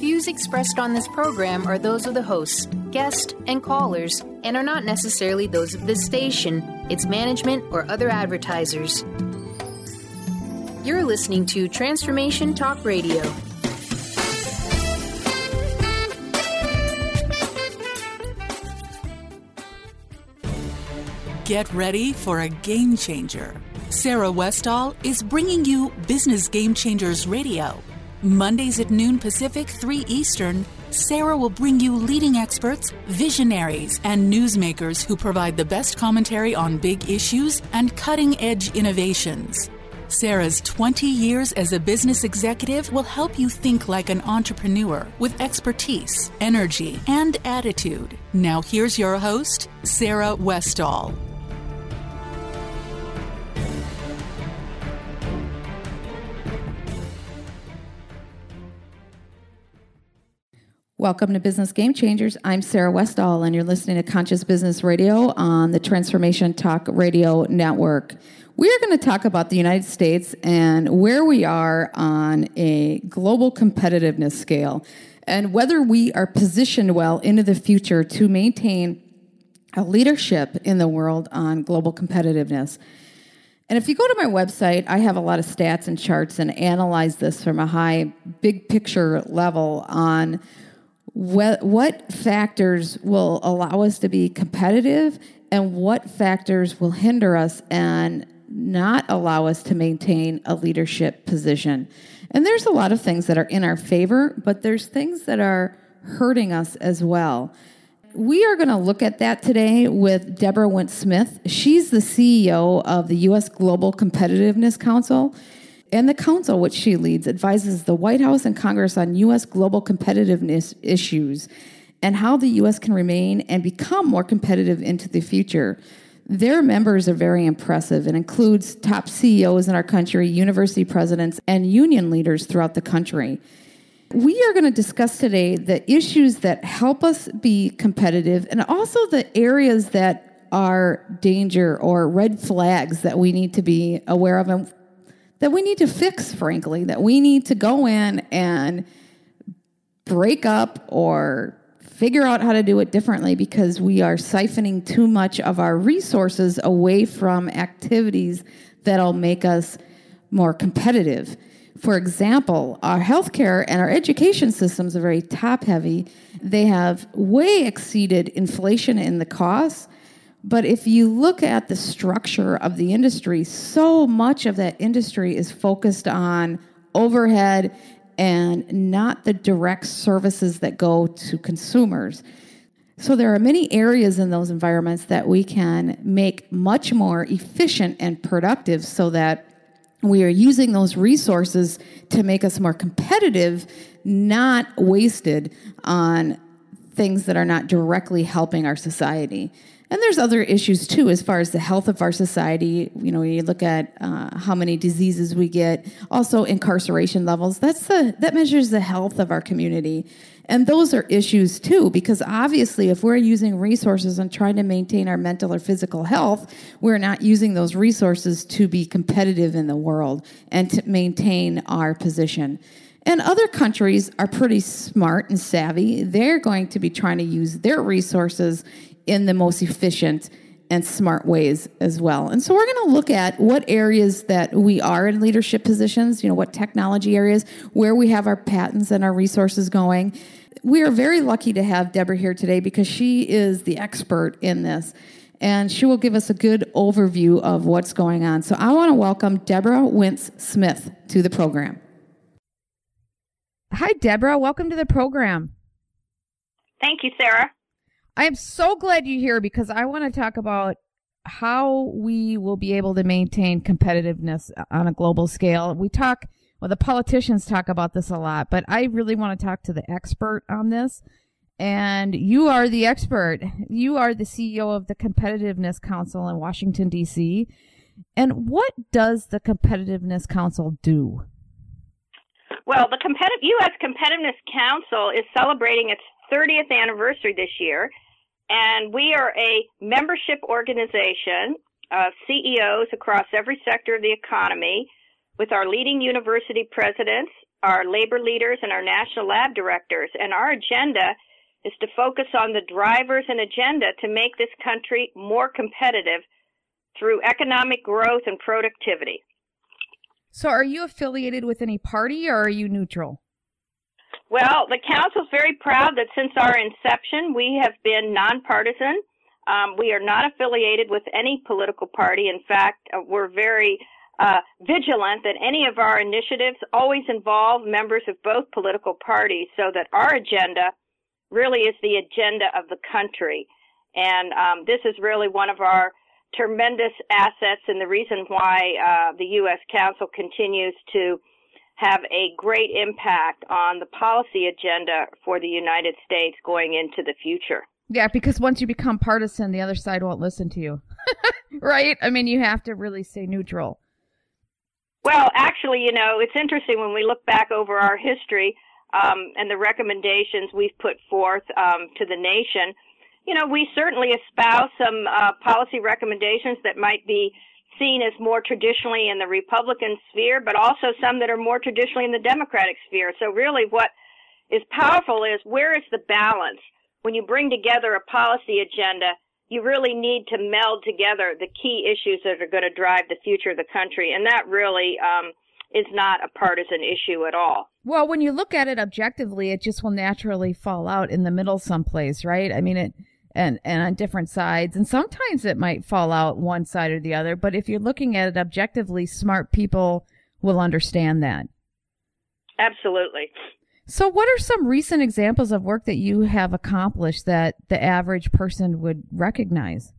views expressed on this program are those of the hosts, guests, and callers, and are not necessarily those of this station, its management, or other advertisers. You're listening to Transformation Talk Radio. Get ready for a game changer. Sarah Westall is bringing you Business Game Changers Radio. Mondays at noon Pacific, 3 Eastern, Sarah will bring you leading experts, visionaries, and newsmakers who provide the best commentary on big issues and cutting-edge innovations. Sarah's 20 years as a business executive will help you think like an entrepreneur with expertise, energy, and attitude. Now here's your host, Sarah Westall. Welcome to Business Game Changers. I'm Sarah Westall, and you're listening to Conscious Business Radio on the Transformation Talk Radio Network. We are going to talk about the United States and where we are on a global competitiveness scale and whether we are positioned well into the future to maintain a leadership in the world on global competitiveness. And if you go to my website, I have a lot of stats and charts and analyze this from a high, big picture level on what factors will allow us to be competitive and what factors will hinder us and not allow us to maintain a leadership position. And there's a lot of things that are in our favor, but there's things that are hurting us as well. We are going to look at that today with Deborah Wintz-Smith. She's the CEO of the U.S. Global Competitiveness Council. And the council, which she leads, advises the White House and Congress on U.S. global competitiveness issues and how the U.S. can remain and become more competitive into the future. Their members are very impressive and includes top CEOs in our country, university presidents, and union leaders throughout the country. We are going to discuss today the issues that help us be competitive and also the areas that are danger or red flags that we need to be aware of and that we need to fix, frankly, that we need to go in and break up or figure out how to do it differently because we are siphoning too much of our resources away from activities that'll make us more competitive. For example, our healthcare and our education systems are very top-heavy. They have way exceeded inflation in the costs. But if you look at the structure of the industry, so much of that industry is focused on overhead and not the direct services that go to consumers. So there are many areas in those environments that we can make much more efficient and productive so that we are using those resources to make us more competitive, not wasted on things that are not directly helping our society. And there's other issues, too, as far as the health of our society. You know, you look at how many diseases we get, also incarceration levels. That measures the health of our community. And those are issues, too, because obviously if we're using resources and trying to maintain our mental or physical health, we're not using those resources to be competitive in the world and to maintain our position. And other countries are pretty smart and savvy. They're going to be trying to use their resources in the most efficient and smart ways as well. And so we're going to look at what areas that we are in leadership positions, what technology areas, where we have our patents and our resources going. We are very lucky to have Deborah here today because she is the expert in this, and she will give us a good overview of what's going on. So I want to welcome Deborah Wintz-Smith to the program. Hi, Deborah. Welcome to the program. Thank you, Sarah. I am so glad you're here because I want to talk about how we will be able to maintain competitiveness on a global scale. The politicians talk about this a lot, but I really want to talk to the expert on this. And you are the expert. You are the CEO of the Competitiveness Council in Washington, D.C. And what does the Competitiveness Council do? Well, the U.S. Competitiveness Council is celebrating its 30th anniversary this year, and we are a membership organization of CEOs across every sector of the economy with our leading university presidents our labor leaders, and our national lab directors. And our agenda is to focus on the drivers and agenda to make this country more competitive through economic growth and productivity. So are you affiliated with any party, or are you neutral? Well, the council's very proud that since our inception, we have been nonpartisan. We are not affiliated with any political party. In fact, we're very vigilant that any of our initiatives always involve members of both political parties, so that our agenda really is the agenda of the country. And this is really one of our tremendous assets, and the reason why the U.S. Council continues to have a great impact on the policy agenda for the United States going into the future. Yeah, because once you become partisan, the other side won't listen to you. Right? I mean, you have to really stay neutral. Well, actually, it's interesting when we look back over our history and the recommendations we've put forth to the nation. We certainly espouse some policy recommendations that might be seen as more traditionally in the Republican sphere, but also some that are more traditionally in the Democratic sphere. So really what is powerful is, where is the balance? When you bring together a policy agenda, you really need to meld together the key issues that are going to drive the future of the country. And that really is not a partisan issue at all. Well, when you look at it objectively, it just will naturally fall out in the middle someplace, right? I mean, and on different sides. And sometimes it might fall out one side or the other. But if you're looking at it objectively, smart people will understand that. Absolutely. So what are some recent examples of work that you have accomplished that the average person would recognize?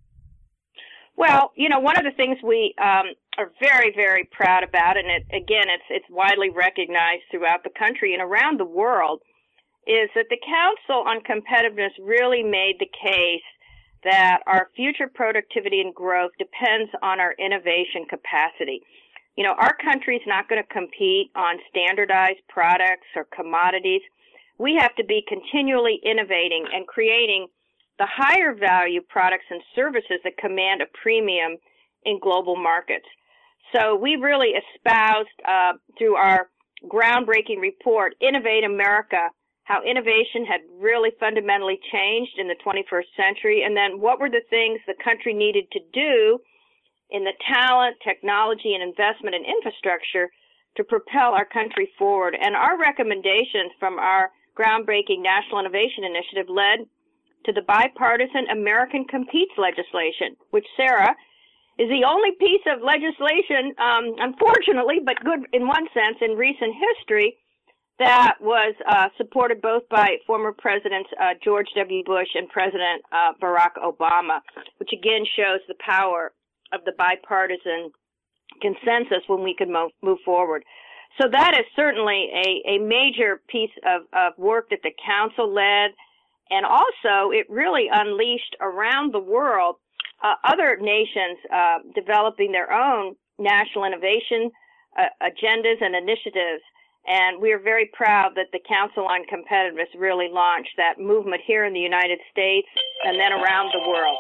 Well, one of the things we are very, very proud about, and it's widely recognized throughout the country and around the world, is that the Council on Competitiveness really made the case that our future productivity and growth depends on our innovation capacity. Our country's not going to compete on standardized products or commodities. We have to be continually innovating and creating the higher value products and services that command a premium in global markets. So we really espoused through our groundbreaking report, Innovate America, how innovation had really fundamentally changed in the 21st century, and then what were the things the country needed to do in the talent, technology, and investment in infrastructure to propel our country forward. And our recommendations from our groundbreaking National Innovation Initiative led to the bipartisan American Competes legislation, which, Sarah, is the only piece of legislation, unfortunately, but good in one sense, in recent history, that was supported both by former Presidents George W. Bush and President Barack Obama, which again shows the power of the bipartisan consensus when we can move forward. So that is certainly a major piece of work that the Council led, and also it really unleashed around the world other nations developing their own national innovation agendas and initiatives. And we are very proud that the Council on Competitiveness really launched that movement here in the United States and then around the world.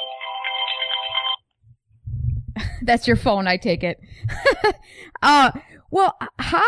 That's your phone, I take it. Well,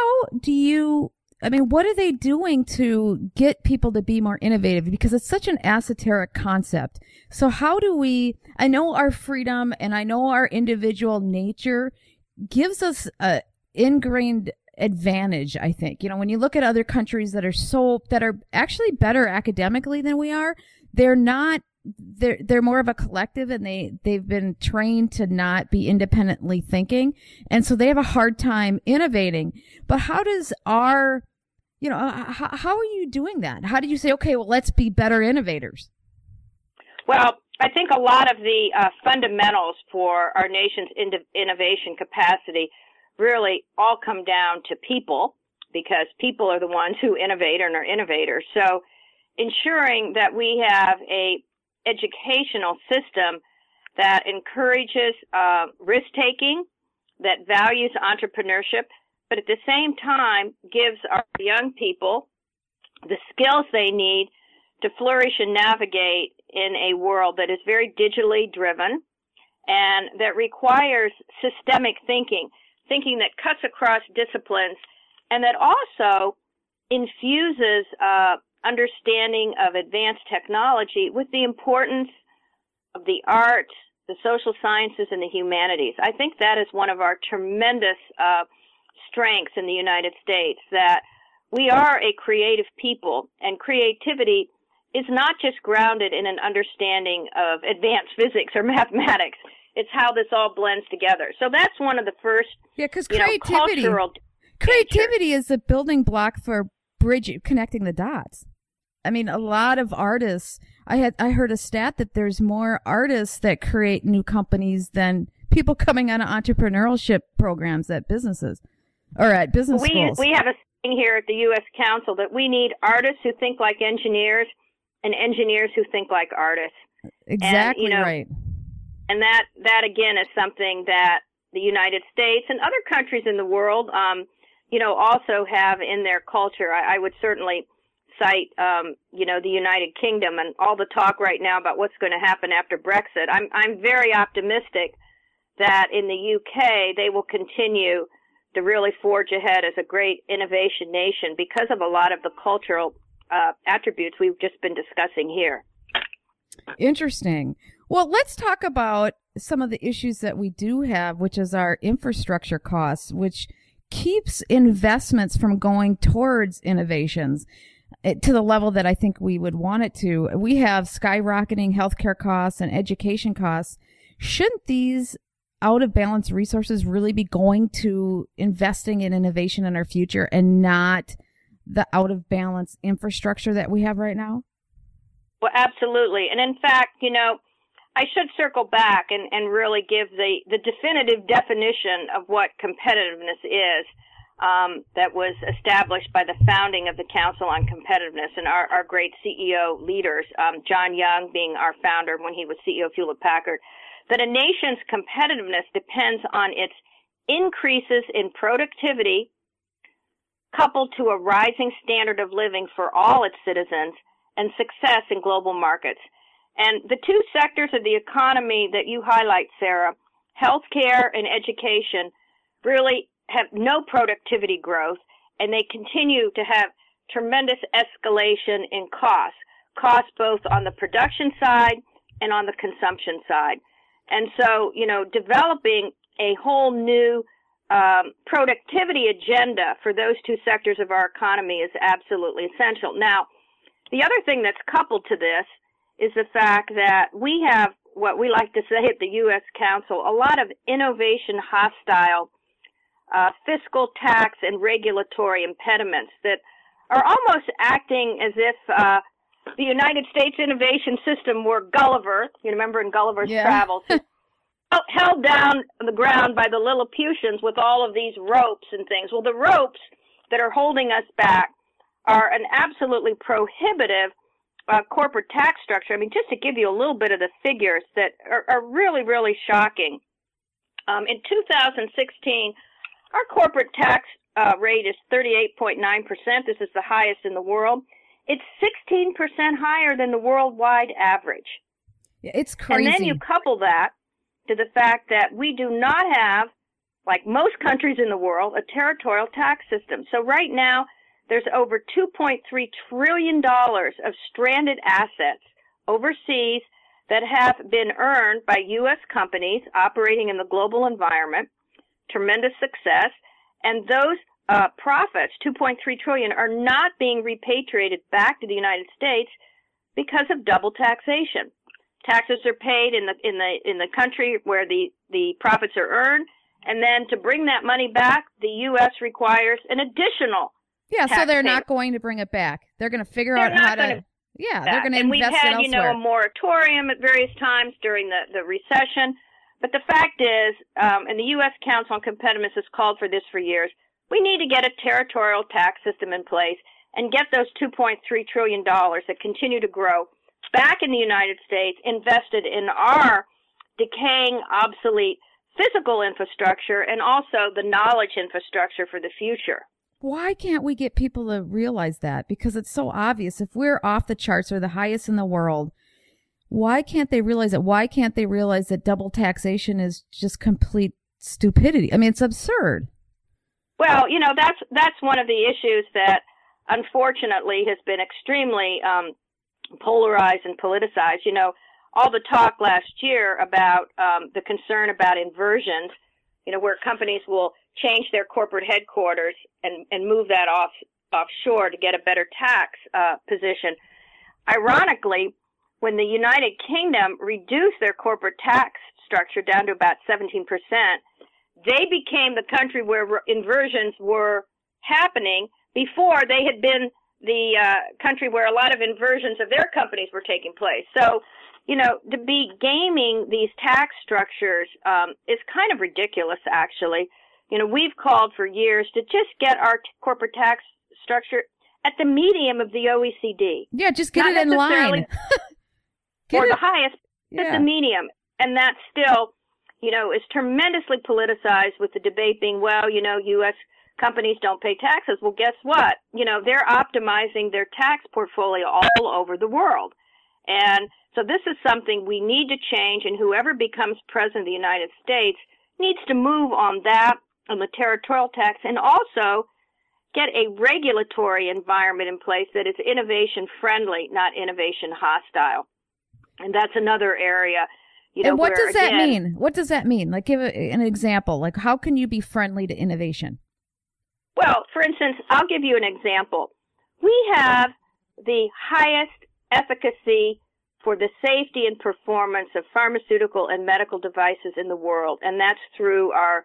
what are they doing to get people to be more innovative? Because it's such an esoteric concept. So how do I know our freedom and I know our individual nature gives us a ingrained advantage, I think. When you look at other countries that are actually better academically than we are, they're more of a collective, and they've been trained to not be independently thinking. And so they have a hard time innovating. But how does how are you doing that? How did you say, okay, well, let's be better innovators? Well, I think a lot of the fundamentals for our nation's innovation capacity really all come down to people, because people are the ones who innovate and are innovators. So ensuring that we have a educational system that encourages risk-taking, that values entrepreneurship, but at the same time gives our young people the skills they need to flourish and navigate in a world that is very digitally driven and that requires systemic thinking that cuts across disciplines, and that also infuses understanding of advanced technology with the importance of the arts, the social sciences, and the humanities. I think that is one of our tremendous strengths in the United States, that we are a creative people, and creativity is not just grounded in an understanding of advanced physics or mathematics. It's how this all blends together. So that's one of the first, because creativity is a building block for connecting the dots. I mean, a lot of artists, I heard a stat that there's more artists that create new companies than people coming out of entrepreneurship programs at businesses or at business schools. We have a thing here at the U.S. Council that we need artists who think like engineers and engineers who think like artists. Exactly, and, right. And that again is something that the United States and other countries in the world, also have in their culture. I would certainly cite, the United Kingdom and all the talk right now about what's going to happen after Brexit. I'm very optimistic that in the UK they will continue to really forge ahead as a great innovation nation because of a lot of the cultural attributes we've just been discussing here. Interesting. Well, let's talk about some of the issues that we do have, which is our infrastructure costs, which keeps investments from going towards innovations to the level that I think we would want it to. We have skyrocketing healthcare costs and education costs. Shouldn't these out of balance resources really be going to investing in innovation in our future and not the out of balance infrastructure that we have right now? Well, absolutely. And in fact, I should circle back and really give the definitive definition of what competitiveness is that was established by the founding of the Council on Competitiveness and our great CEO leaders, John Young being our founder when he was CEO of Hewlett-Packard, that a nation's competitiveness depends on its increases in productivity coupled to a rising standard of living for all its citizens and success in global markets. And the two sectors of the economy that you highlight, Sarah, healthcare and education, really have no productivity growth, and they continue to have tremendous escalation in costs both on the production side and on the consumption side. And so, developing a whole new productivity agenda for those two sectors of our economy is absolutely essential. Now, the other thing that's coupled to this is the fact that we have what we like to say at the U.S. Council, a lot of innovation hostile fiscal, tax, and regulatory impediments that are almost acting as if the United States innovation system were Gulliver. You remember in Gulliver's Travels? Held down on the ground by the Lilliputians with all of these ropes and things. Well, the ropes that are holding us back are an absolutely prohibitive corporate tax structure. I mean, just to give you a little bit of the figures that are really, really shocking. In 2016, our corporate tax rate is 38.9%. This is the highest in the world. It's 16% higher than the worldwide average. Yeah, it's crazy. And then you couple that to the fact that we do not have, like most countries in the world, a territorial tax system. So right now, there's over $2.3 trillion of stranded assets overseas that have been earned by U.S. companies operating in the global environment, tremendous success, and those profits, $2.3 trillion, are not being repatriated back to the United States because of double taxation. Taxes are paid in the country where the profits are earned, and then to bring that money back, the U.S. requires an additional so they're not going to bring it back. They're going to figure out how to. Yeah, they're going to invest it elsewhere. And we've had, a moratorium at various times during the recession. But the fact is, and the U.S. Council on Competitiveness has called for this for years, we need to get a territorial tax system in place and get those $2.3 trillion that continue to grow back in the United States invested in our decaying, obsolete physical infrastructure and also the knowledge infrastructure for the future. Why can't we get people to realize that? Because it's so obvious. If we're off the charts or the highest in the world, why can't they realize it? Why can't they realize that double taxation is just complete stupidity? I mean, it's absurd. Well, that's one of the issues that unfortunately, has been extremely polarized and politicized. You know, all the talk last year about the concern about inversions, you know, where companies will change their corporate headquarters and move that offshore to get a better tax position. Ironically, when the United Kingdom reduced their corporate tax structure down to about 17%, they became the country where inversions were happening before they had been the country where a lot of inversions of their companies were taking place. So, you know, to be gaming these tax structures is kind of ridiculous, actually. You know, we've called for years to just get our corporate tax structure at the median of the OECD. Yeah, just get it in line. Or the highest, at the median. And that still, you know, is tremendously politicized with the debate being, well, you know, U.S. companies don't pay taxes. Well, guess what? You know, they're optimizing their tax portfolio all over the world. And so this is something we need to change, and whoever becomes president of the United States needs to move on that, on the territorial tax, and also get a regulatory environment in place that is innovation friendly, not innovation hostile. And that's another area, you know. And what does that mean? What does that mean? Like, give an example. Like, how can you be friendly to innovation? Well, for instance, I'll give you an example. We have the highest efficacy for the safety and performance of pharmaceutical and medical devices in the world, and that's through our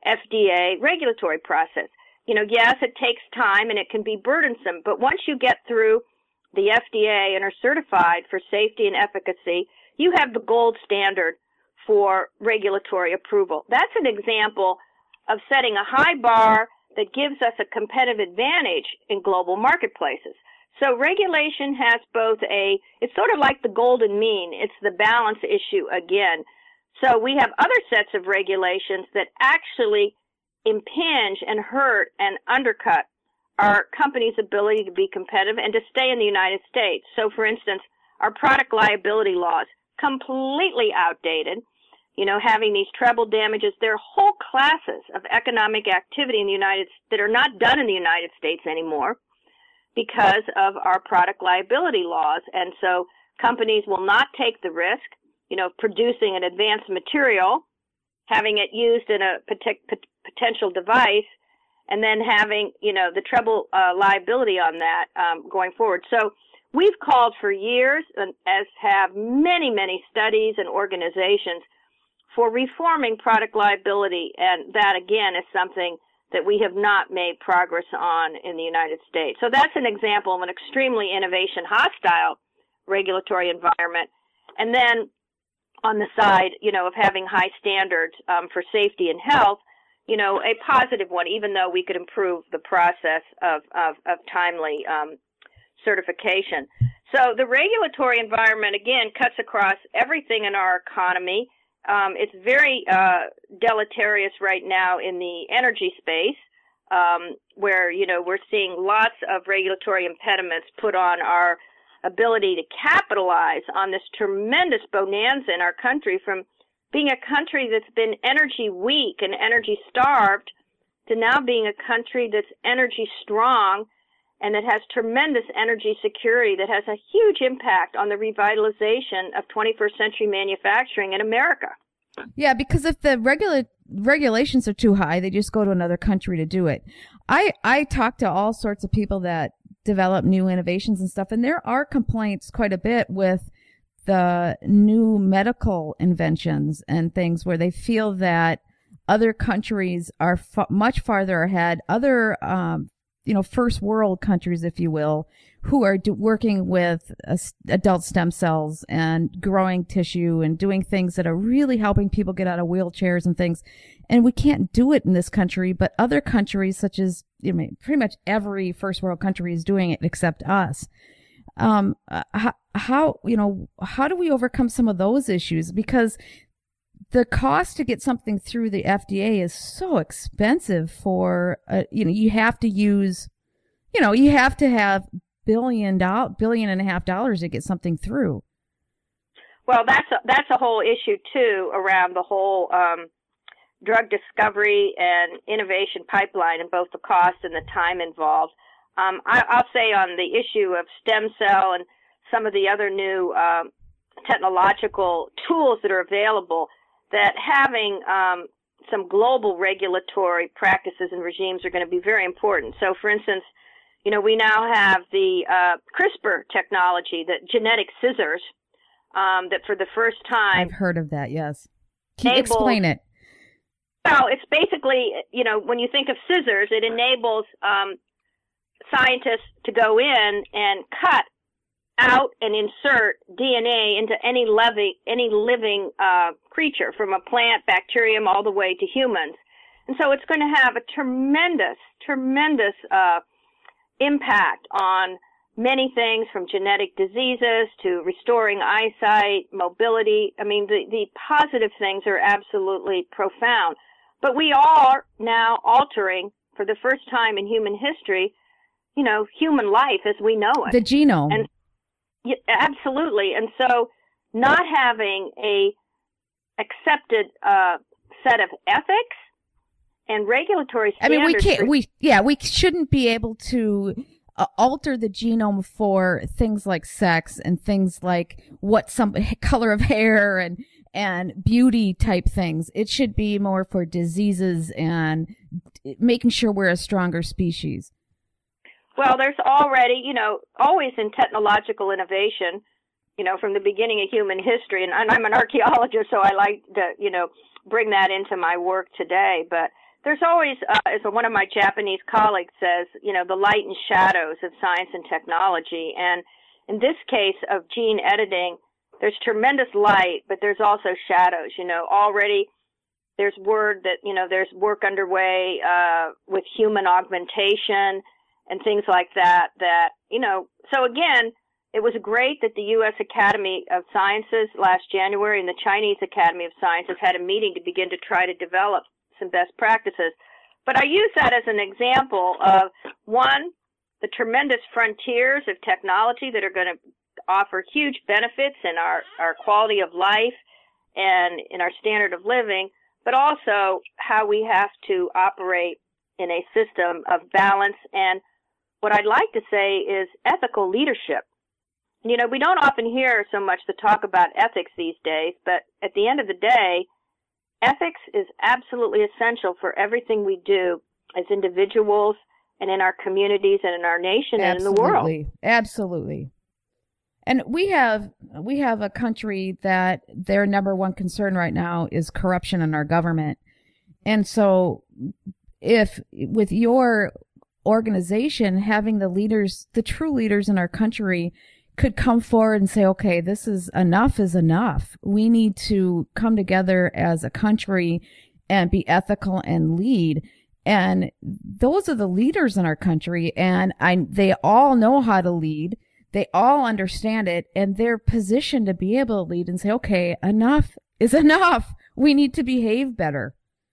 FDA regulatory process. You know, yes, it takes time and it can be burdensome, but once you get through the FDA and are certified for safety and efficacy, you have the gold standard for regulatory approval. That's an example of setting a high bar that gives us a competitive advantage in global marketplaces. So regulation has both it's sort of like the golden mean. It's the balance issue again. So we have other sets of regulations that actually impinge and hurt and undercut our company's ability to be competitive and to stay in the United States. So, for instance, our product liability laws, completely outdated. You know, having these treble damages, there are whole classes of economic activity in the United States that are not done in the United States anymore because of our product liability laws. And so companies will not take the risk, you know, of producing an advanced material, having it used in a potential device, and then having, you know, the treble liability on that going forward. So we've called for years, as have many, many studies and organizations, for reforming product liability, and that, again, is something that we have not made progress on in the United States. So that's an example of an extremely innovation-hostile regulatory environment. And then on the side, you know, of having high standards for safety and health, you know, a positive one, even though we could improve the process of timely certification. So the regulatory environment, again, cuts across everything in our economy. It's very deleterious right now in the energy space, where, you know, we're seeing lots of regulatory impediments put on our ability to capitalize on this tremendous bonanza in our country, from being a country that's been energy weak and energy starved to now being a country that's energy strong and that has tremendous energy security, that has a huge impact on the revitalization of 21st century manufacturing in America. Yeah, because if the regulations are too high, they just go to another country to do it. I talk to all sorts of people that develop new innovations and stuff, and there are complaints quite a bit with the new medical inventions and things where they feel that other countries are much farther ahead, other first world countries, if you will, who are working with adult stem cells and growing tissue and doing things that are really helping people get out of wheelchairs and things. And we can't do it in this country, but other countries, such as, you know, pretty much every first world country is doing it except us. How do we overcome some of those issues? Because the cost to get something through the FDA is so expensive for, you have to use, you have to have $1.5 billion to get something through. Well, that's a whole issue too around the whole drug discovery and innovation pipeline, and both the cost and the time involved. I'll say on the issue of stem cell and some of the other new technological tools that are available, that having some global regulatory practices and regimes are going to be very important. So, for instance, we now have the CRISPR technology, the genetic scissors, that for the first time... I've heard of that, yes. Can you explain it? Well, it's basically, when you think of scissors, it enables scientists to go in and cut out and insert DNA into any living creature, from a plant, bacterium, all the way to humans. And so it's going to have a tremendous impact on many things, from genetic diseases to restoring eyesight, mobility. I mean, the positive things are absolutely profound. But we are now altering, for the first time in human history, human life as we know it. The genome. And yeah, absolutely. And so not having a accepted set of ethics and regulatory standards. I mean, we shouldn't be able to alter the genome for things like sex and things like color of hair and beauty type things. It should be more for diseases and making sure we're a stronger species. Well, there's already, always in technological innovation, from the beginning of human history, and I'm an archaeologist, so I like to, bring that into my work today. But there's always, as one of my Japanese colleagues says, the light and shadows of science and technology. And in this case of gene editing, there's tremendous light, but there's also shadows. Already there's word that, there's work underway with human augmentation and things like that, so again, it was great that the U.S. Academy of Sciences last January and the Chinese Academy of Sciences had a meeting to begin to try to develop some best practices. But I use that as an example of, one, the tremendous frontiers of technology that are going to offer huge benefits in our quality of life and in our standard of living, but also how we have to operate in a system of balance and what I'd like to say is ethical leadership. We don't often hear so much the talk about ethics these days, but at the end of the day, ethics is absolutely essential for everything we do as individuals and in our communities and in our nation and in the world. Absolutely. And we have a country that their number one concern right now is corruption in our government. And so if with your organization, having the true leaders in our country could come forward and say, okay, this is enough. We need to come together as a country and be ethical and lead. And those are the leaders in our country. And they all know how to lead. They all understand it, and they're positioned to be able to lead and say, okay, enough is enough. We need to behave better.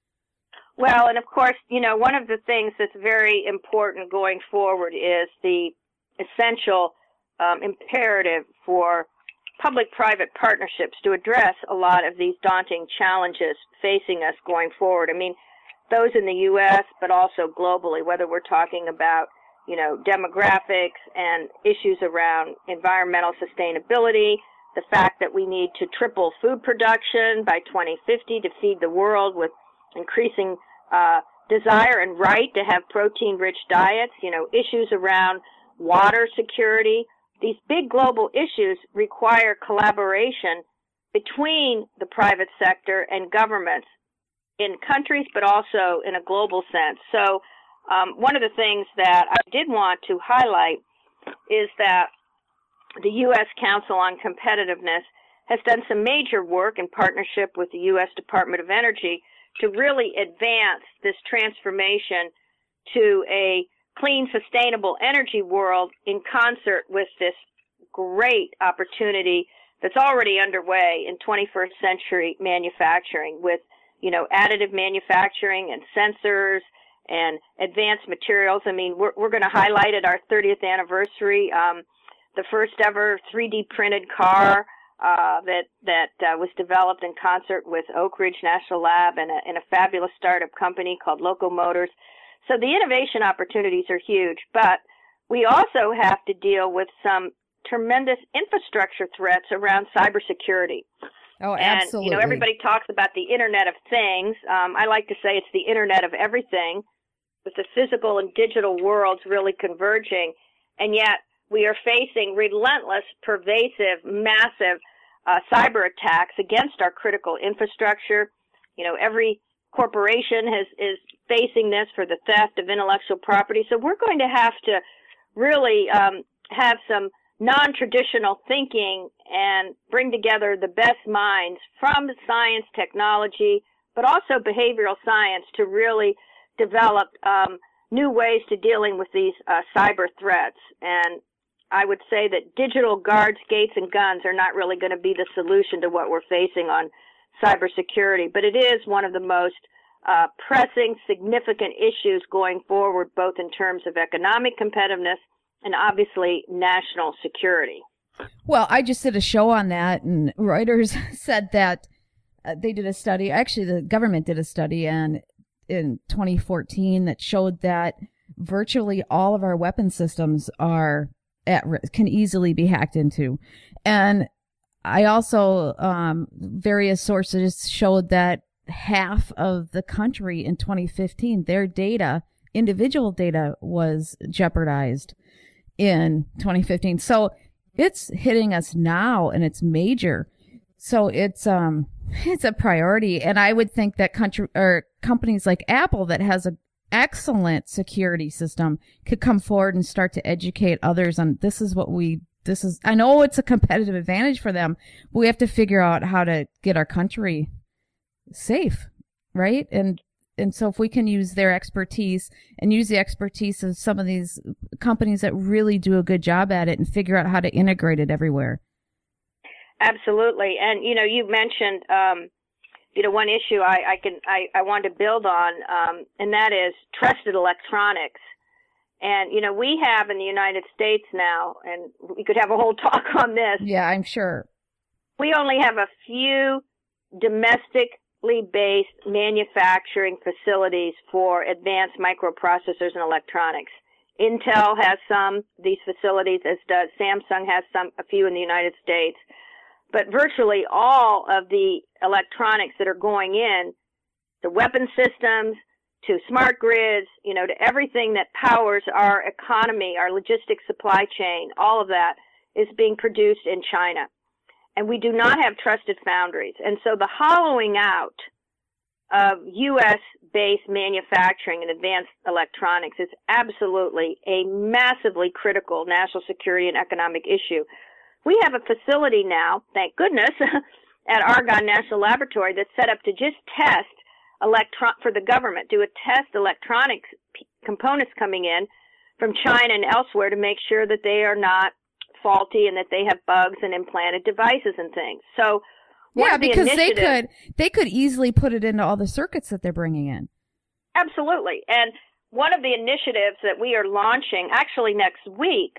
Well, and of course, one of the things that's very important going forward is the essential imperative for public-private partnerships to address a lot of these daunting challenges facing us going forward. I mean, those in the U.S., but also globally, whether we're talking about, demographics and issues around environmental sustainability, the fact that we need to triple food production by 2050 to feed the world with increasing desire and right to have protein-rich diets, issues around water security. These big global issues require collaboration between the private sector and governments in countries, but also in a global sense. So one of the things that I did want to highlight is that the U.S. Council on Competitiveness has done some major work in partnership with the U.S. Department of Energy to really advance this transformation to a clean, sustainable energy world in concert with this great opportunity that's already underway in 21st century manufacturing with, additive manufacturing and sensors and advanced materials. I mean, we're going to highlight at our 30th anniversary the first ever 3D printed car that was developed in concert with Oak Ridge National Lab and a fabulous startup company called Locomotors. So the innovation opportunities are huge, but we also have to deal with some tremendous infrastructure threats around cybersecurity. Oh, and, absolutely. Everybody talks about the Internet of Things. I like to say it's the Internet of everything, with the physical and digital worlds really converging. And yet we are facing relentless, pervasive, massive cyber attacks against our critical infrastructure. Every corporation is facing this for the theft of intellectual property. So we're going to have to really have some non-traditional thinking and bring together the best minds from science, technology, but also behavioral science to really develop new ways to dealing with these cyber threats. And I would say that digital guards, gates, and guns are not really going to be the solution to what we're facing on cybersecurity, but it is one of the most pressing, significant issues going forward, both in terms of economic competitiveness and obviously national security. Well, I just did a show on that, and Reuters said that they did a study. Actually, the government did a study in 2014 that showed that virtually all of our weapon systems are at risk, can easily be hacked into. And I also, various sources showed that half of the country in 2015, their data, individual data, was jeopardized in 2015. So it's hitting us now, and it's major. So it's a priority. And I would think that companies like Apple, that has an excellent security system, could come forward and start to educate others on I know it's a competitive advantage for them, but we have to figure out how to get our country safe, right? And so if we can use their expertise and use the expertise of some of these companies that really do a good job at it and figure out how to integrate it everywhere. Absolutely. And, you mentioned, one issue I want to build on, and that is trusted electronics. And, we have in the United States now, and we could have a whole talk on this. Yeah, I'm sure. We only have a few domestically based manufacturing facilities for advanced microprocessors and electronics. Intel has some of these facilities, as does Samsung has a few in the United States. But virtually all of the electronics that are going in, the weapon systems, to smart grids, to everything that powers our economy, our logistics supply chain, all of that is being produced in China. And we do not have trusted foundries. And so the hollowing out of U.S.-based manufacturing and advanced electronics is absolutely a massively critical national security and economic issue. We have a facility now, thank goodness, at Argonne National Laboratory that's set up to just test for the government, do a test electronics components coming in from China and elsewhere to make sure that they are not faulty and that they have bugs and implanted devices and things. So yeah, because they could easily put it into all the circuits that they're bringing in. Absolutely. And one of the initiatives that we are launching actually next week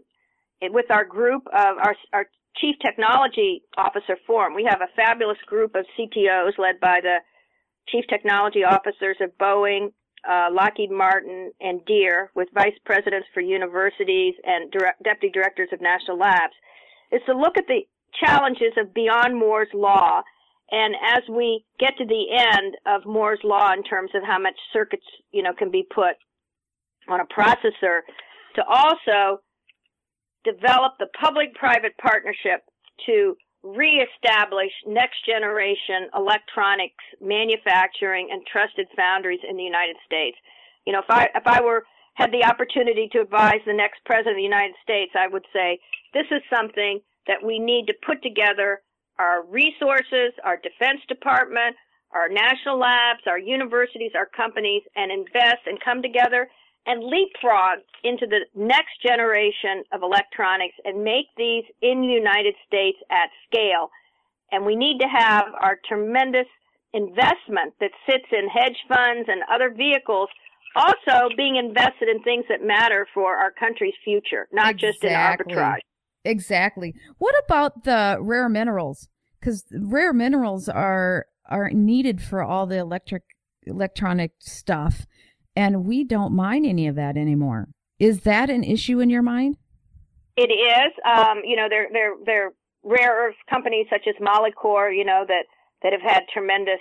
with our group of our Chief Technology Officer Forum, we have a fabulous group of CTOs led by the Chief Technology Officers of Boeing, Lockheed Martin, and Deere, with Vice Presidents for universities and Deputy Directors of National Labs, is to look at the challenges of beyond Moore's Law. And as we get to the end of Moore's Law in terms of how much circuits, can be put on a processor, to also develop the public-private partnership to reestablish next-generation electronics manufacturing and trusted foundries in the United States. If I had the opportunity to advise the next president of the United States, I would say this is something that we need to put together our resources, our Defense Department, our national labs, our universities, our companies, and invest and come together and leapfrog into the next generation of electronics and make these in the United States at scale. And we need to have our tremendous investment that sits in hedge funds and other vehicles also being invested in things that matter for our country's future, not just in arbitrage. Exactly. What about the rare minerals? Because rare minerals are needed for all the electronic stuff. And we don't mine any of that anymore. Is that an issue in your mind? It is. There rare earth companies such as Molycorp, that have had tremendous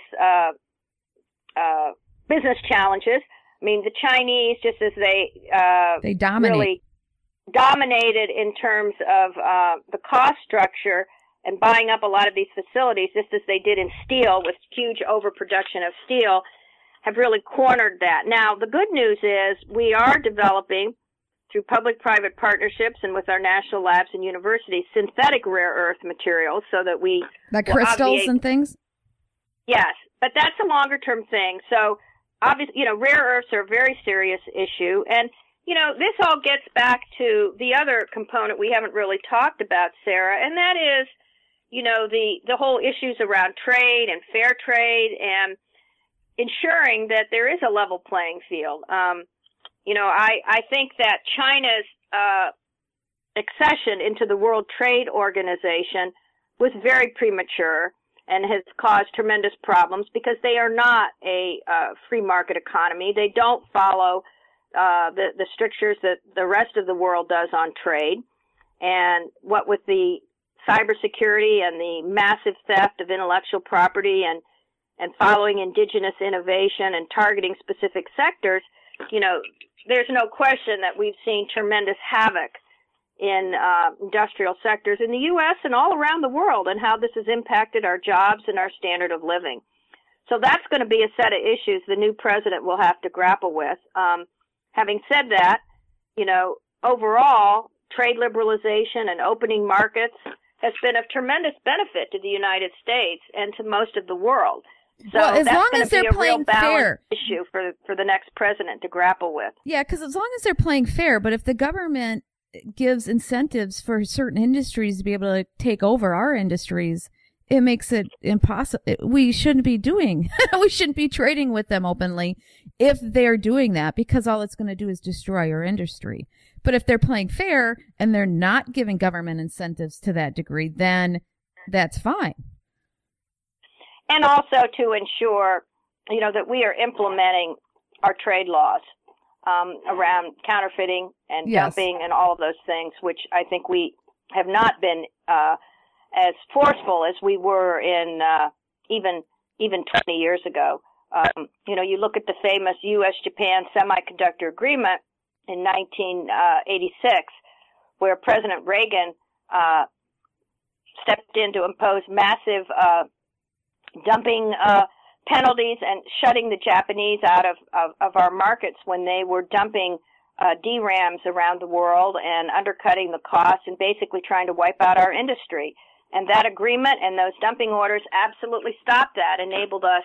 business challenges. I mean, the Chinese, just as they dominate. Really dominated in terms of the cost structure and buying up a lot of these facilities, just as they did in steel with huge overproduction of steel, have really cornered that. Now, the good news is we are developing, through public-private partnerships and with our national labs and universities, synthetic rare earth materials so that we... Like crystals and things? Yes, but that's a longer-term thing. So, obviously, rare earths are a very serious issue. And, this all gets back to the other component we haven't really talked about, Sarah, and that is, the whole issues around trade and fair trade and ensuring that there is a level playing field. I think that China's accession into the World Trade Organization was very premature and has caused tremendous problems because they are not a free market economy. They don't follow the strictures that the rest of the world does on trade. And what with the cybersecurity and the massive theft of intellectual property and following indigenous innovation and targeting specific sectors, there's no question that we've seen tremendous havoc in industrial sectors in the U.S. and all around the world, and how this has impacted our jobs and our standard of living. So that's going to be a set of issues the new president will have to grapple with. Having said that, overall, trade liberalization and opening markets has been of tremendous benefit to the United States and to most of the world. So well, as that's long going as to be they're a playing real balance fair issue for the next president to grapple with. Yeah, because as long as they're playing fair, but if the government gives incentives for certain industries to be able to take over our industries, it makes it impossible. We shouldn't be we shouldn't be trading with them openly if they're doing that, because all it's going to do is destroy our industry. But if they're playing fair and they're not giving government incentives to that degree, then that's fine. And also to ensure, that we are implementing our trade laws around counterfeiting and dumping and all of those things, which I think we have not been as forceful as we were in even 20 years ago. You look at the famous U.S.-Japan semiconductor agreement in 1986, where President Reagan stepped in to impose massive dumping penalties and shutting the Japanese out of our markets when they were dumping DRAMs around the world and undercutting the costs and basically trying to wipe out our industry. And that agreement and those dumping orders absolutely stopped that, enabled us,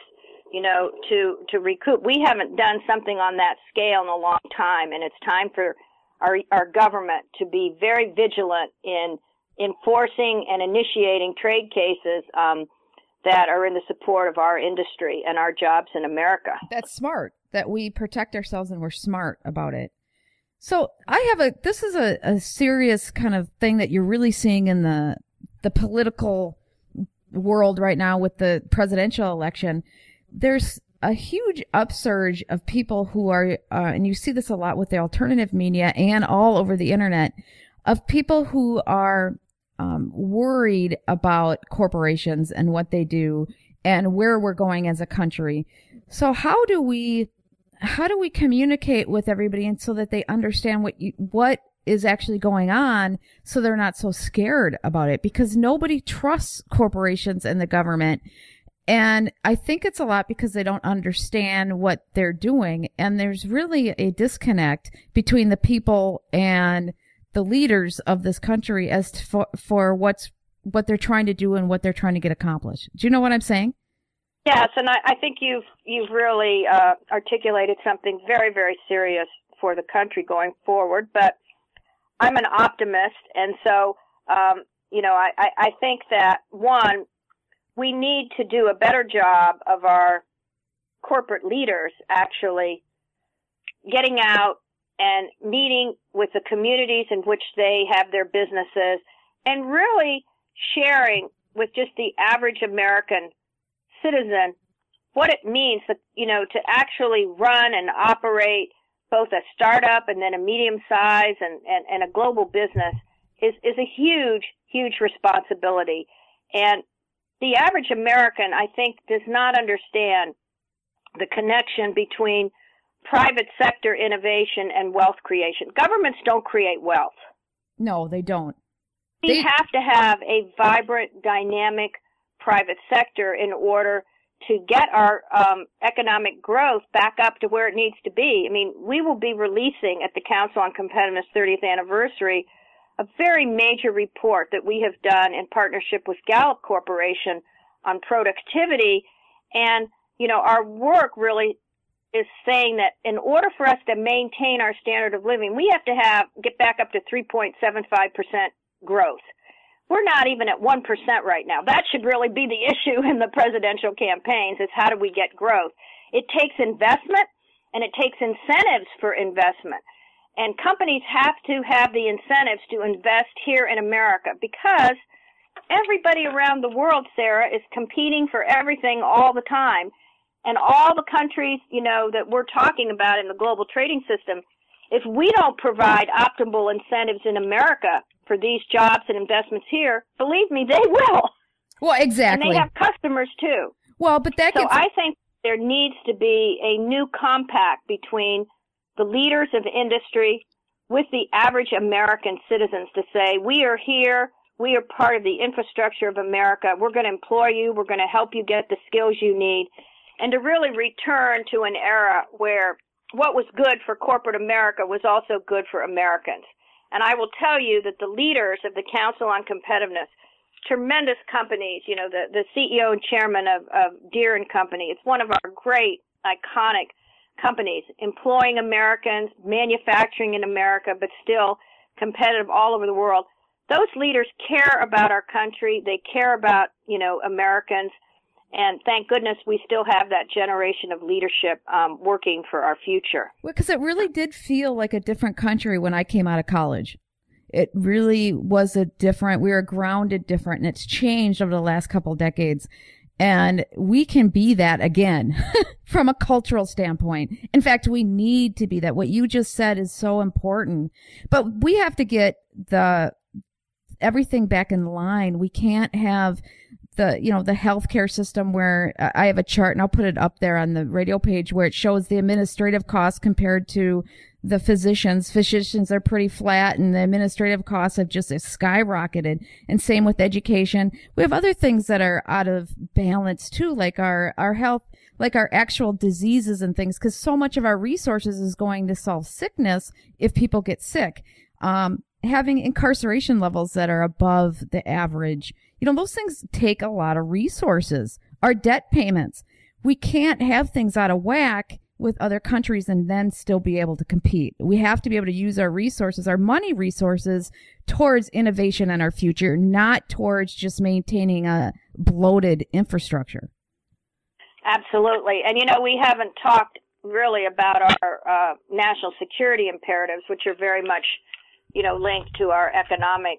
to recoup. We haven't done something on that scale in a long time, and it's time for our government to be very vigilant in enforcing and initiating trade cases that are in the support of our industry and our jobs in America. That's smart, that we protect ourselves and we're smart about it. So this is a serious kind of thing that you're really seeing in the political world right now with the presidential election. There's a huge upsurge of people who are, and you see this a lot with the alternative media and all over the internet, of people who are worried about corporations and what they do and where we're going as a country. So how do we communicate with everybody and so that they understand what is actually going on, so they're not so scared about it? Because nobody trusts corporations and the government. And I think it's a lot because they don't understand what they're doing. And there's really a disconnect between the people and the leaders of this country as to for what they're trying to do and what they're trying to get accomplished. Do you know what I'm saying? Yes, and I think you've really articulated something very, very serious for the country going forward. But I'm an optimist, and so I think that one, we need to do a better job of our corporate leaders actually getting out and meeting with the communities in which they have their businesses and really sharing with just the average American citizen what it means to actually run and operate both a startup and then a medium size and a global business is a huge, huge responsibility. And the average American, I think, does not understand the connection between private sector innovation and wealth creation. Governments don't create wealth. No, they don't. We have to have a vibrant, dynamic private sector in order to get our economic growth back up to where it needs to be. I mean, we will be releasing at the Council on Competitiveness 30th anniversary a very major report that we have done in partnership with Gallup Corporation on productivity. And, you know, our work really is saying that in order for us to maintain our standard of living, we have to get back up to 3.75% growth. We're not even at 1% right now. That should really be the issue in the presidential campaigns, is how do we get growth? It takes investment, and it takes incentives for investment. And companies have to have the incentives to invest here in America, because everybody around the world, Sarah, is competing for everything all the time. And all the countries, you know, that we're talking about in the global trading system, if we don't provide optimal incentives in America for these jobs and investments here, believe me, they will. Well, exactly. And they have customers too. Well, but So I think there needs to be a new compact between the leaders of industry with the average American citizens to say, we are here, we are part of the infrastructure of America, we're going to employ you, we're going to help you get the skills you need, and to really return to an era where what was good for corporate America was also good for Americans. And I will tell you that the leaders of the Council on Competitiveness, tremendous companies, you know, the CEO and chairman of Deere & Company, it's one of our great, iconic companies, employing Americans, manufacturing in America, but still competitive all over the world. Those leaders care about our country. They care about, you know, Americans. And thank goodness we still have that generation of leadership working for our future. Well, because it really did feel like a different country when I came out of college. It really was we were grounded different, and it's changed over the last couple of decades. And we can be that again from a cultural standpoint. In fact, we need to be that. What you just said is so important. But we have to get everything back in line. We can't have the healthcare system where I have a chart, and I'll put it up there on the radio page, where it shows the administrative costs compared to the physicians. Physicians are pretty flat, and the administrative costs have just skyrocketed. And same with education. We have other things that are out of balance too, like our health, like our actual diseases and things, because so much of our resources is going to solve sickness if people get sick. Having incarceration levels that are above the average, you know, those things take a lot of resources. Our debt payments, we can't have things out of whack with other countries and then still be able to compete. We have to be able to use our resources, our money resources, towards innovation and our future, not towards just maintaining a bloated infrastructure. Absolutely. And, you know, we haven't talked really about our national security imperatives, which are very much, you know, linked to our economic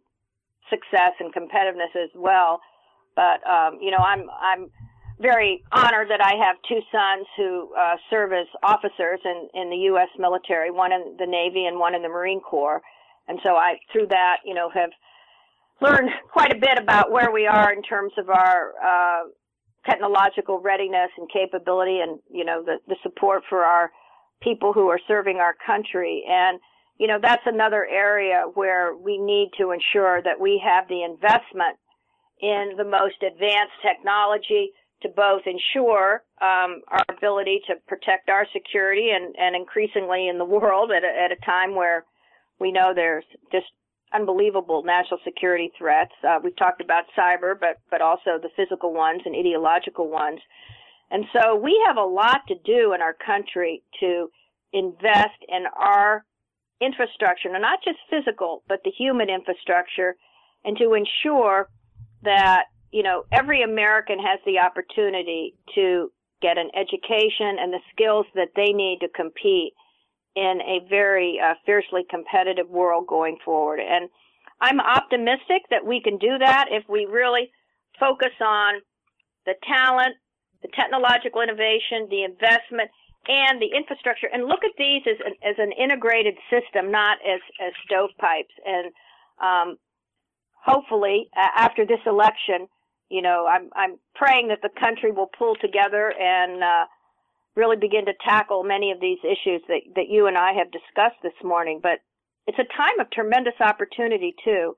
success and competitiveness as well. But, you know, I'm very honored that I have two sons who serve as officers in the U.S. military, one in the Navy and one in the Marine Corps. And so I, through that, you know, have learned quite a bit about where we are in terms of our technological readiness and capability, and, you know, the support for our people who are serving our country. And, you know, that's another area where we need to ensure that we have the investment in the most advanced technology to both ensure our ability to protect our security and increasingly in the world at a time where we know there's just unbelievable national security threats. We've talked about cyber, but also the physical ones and ideological ones. And so we have a lot to do in our country to invest in our infrastructure, and not just physical, but the human infrastructure, and to ensure that, you know, every American has the opportunity to get an education and the skills that they need to compete in a very fiercely competitive world going forward. And I'm optimistic that we can do that if we really focus on the talent, the technological innovation, the investment, and the infrastructure, and look at these as an integrated system, not as stovepipes. And hopefully, after this election, I'm praying that the country will pull together and really begin to tackle many of these issues that you and I have discussed this morning. But it's a time of tremendous opportunity, too.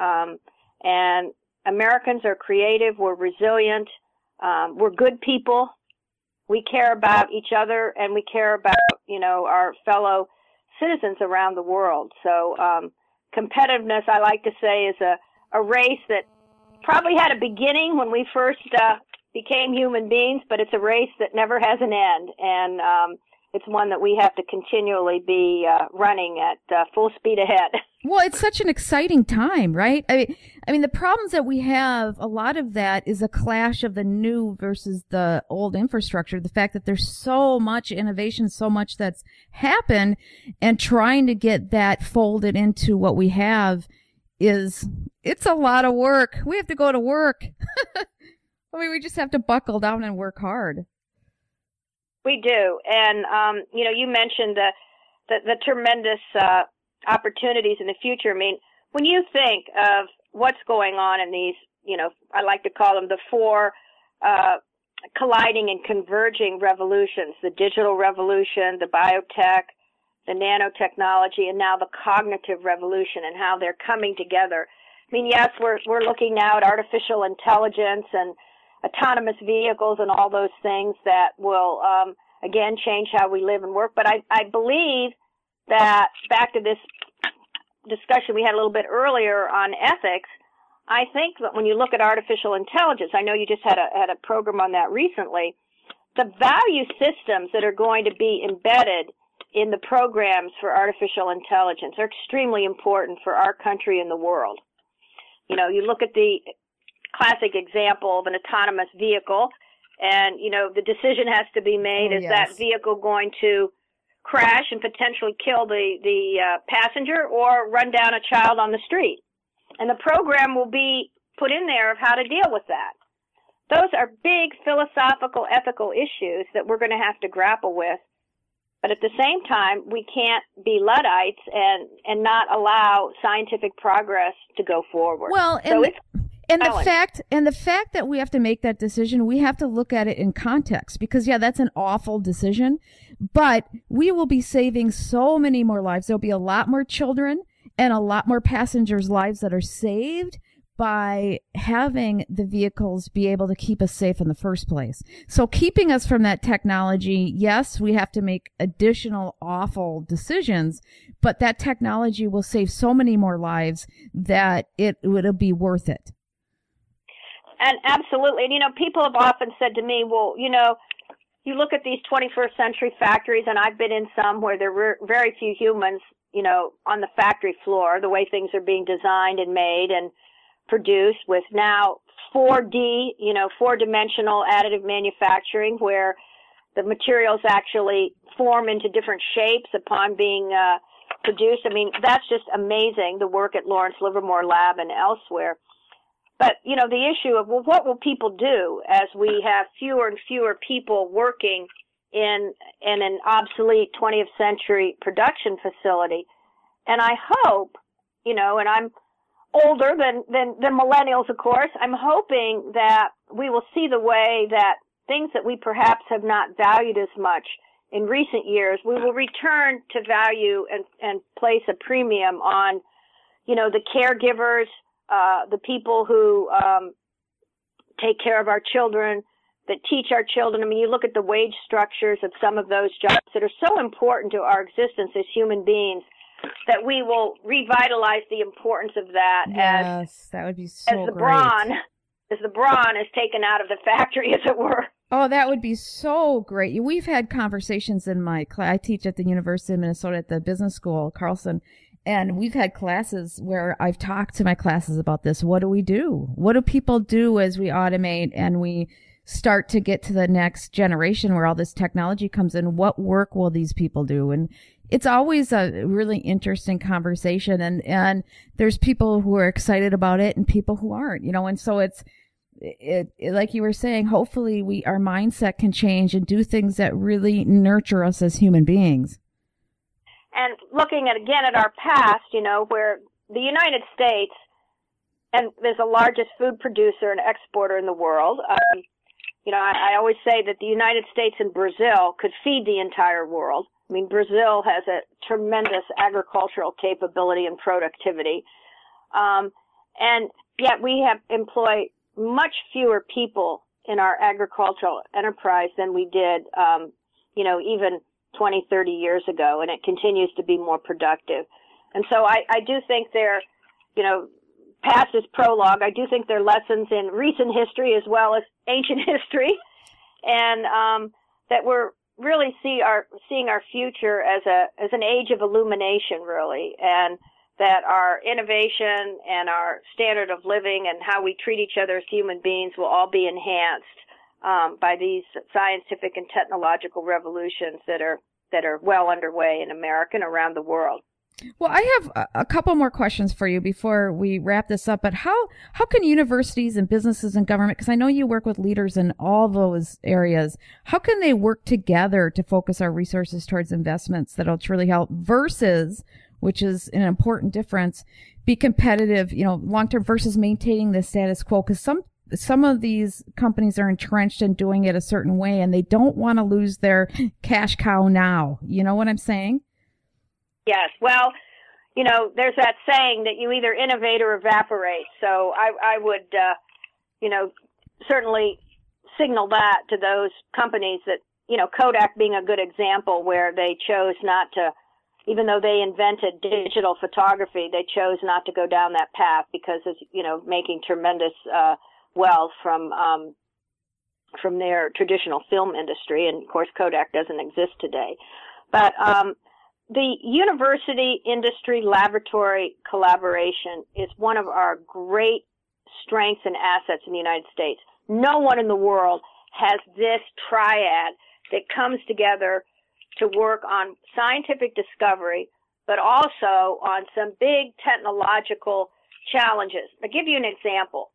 And Americans are creative, we're resilient, we're good people. We care about each other, and we care about, our fellow citizens around the world. So competitiveness, I like to say, is a race that probably had a beginning when we first became human beings, but it's a race that never has an end. And it's one that we have to continually be running at full speed ahead. Well, it's such an exciting time, right? I mean, the problems that we have, a lot of that is a clash of the new versus the old infrastructure. The fact that there's so much innovation, so much that's happened, and trying to get that folded into what we have it's a lot of work. We have to go to work. I mean, we just have to buckle down and work hard. We do. And, you mentioned the tremendous opportunities in the future. I mean, when you think of what's going on in these, I like to call them the four colliding and converging revolutions, the digital revolution, the biotech, the nanotechnology, and now the cognitive revolution, and how they're coming together. I mean, yes, we're looking now at artificial intelligence and autonomous vehicles and all those things that will, again, change how we live and work. But I believe that, back to this discussion we had a little bit earlier on ethics, I think that when you look at artificial intelligence, I know you just had a program on that recently, the value systems that are going to be embedded in the programs for artificial intelligence are extremely important for our country and the world. You look at the classic example of an autonomous vehicle, and, the decision has to be made, is that vehicle going to crash and potentially kill the passenger or run down a child on the street? And the program will be put in there of how to deal with that. Those are big philosophical, ethical issues that we're going to have to grapple with. But at the same time, we can't be Luddites and not allow scientific progress to go forward. Well, the fact that we have to make that decision, we have to look at it in context, because that's an awful decision, but we will be saving so many more lives. There'll be a lot more children and a lot more passengers' lives that are saved by having the vehicles be able to keep us safe in the first place. So keeping us from that technology, yes, we have to make additional awful decisions, but that technology will save so many more lives that it'll be worth it. And absolutely. And, people have often said to me, well, you look at these 21st century factories, and I've been in some where there were very few humans, on the factory floor, the way things are being designed and made and produced, with now 4D, four-dimensional additive manufacturing, where the materials actually form into different shapes upon being produced. I mean, that's just amazing, the work at Lawrence Livermore Lab and elsewhere. But, the issue of, well, what will people do as we have fewer and fewer people working in an obsolete 20th century production facility? And I hope, and I'm older than millennials, of course, I'm hoping that we will see the way that things that we perhaps have not valued as much in recent years, we will return to value and place a premium on, the caregivers, the people who take care of our children, that teach our children. I mean, you look at the wage structures of some of those jobs that are so important to our existence as human beings, that we will revitalize the importance of that. Yes, that would be so as the brawn is taken out of the factory, as it were. Oh, that would be so great. We've had conversations in my class. I teach at the University of Minnesota at the business school, Carlson, and we've had classes where I've talked to my classes about this. What do we do? What do people do as we automate and we start to get to the next generation where all this technology comes in? What work will these people do? And it's always a really interesting conversation, and there's people who are excited about it and people who aren't, and so like you were saying, hopefully our mindset can change and do things that really nurture us as human beings. And looking at our past, where the United States and is the largest food producer and exporter in the world. I always say that the United States and Brazil could feed the entire world. I mean, Brazil has a tremendous agricultural capability and productivity. And yet we have employed much fewer people in our agricultural enterprise than we did, even 20, 30 years ago, and it continues to be more productive. And so I do think past is prologue. I do think there are lessons in recent history as well as ancient history, and that we're really seeing our future as an age of illumination, really, and that our innovation and our standard of living and how we treat each other as human beings will all be enhanced by these scientific and technological revolutions that are well underway in America and around the world. Well, I have a couple more questions for you before we wrap this up. But how can universities and businesses and government, because I know you work with leaders in all those areas, how can they work together to focus our resources towards investments that'll truly help versus, which is an important difference, be competitive, long-term versus maintaining the status quo? Because some of these companies are entrenched in doing it a certain way and they don't want to lose their cash cow now. You know what I'm saying? Yes. Well, there's that saying that you either innovate or evaporate. So I would, certainly signal that to those companies that, Kodak being a good example where they chose not to, even though they invented digital photography, they chose not to go down that path because it's, making tremendous wealth from their traditional film industry. And of course, Kodak doesn't exist today. But, the university industry laboratory collaboration is one of our great strengths and assets in the United States. No one in the world has this triad that comes together to work on scientific discovery, but also on some big technological challenges. I'll give you an example.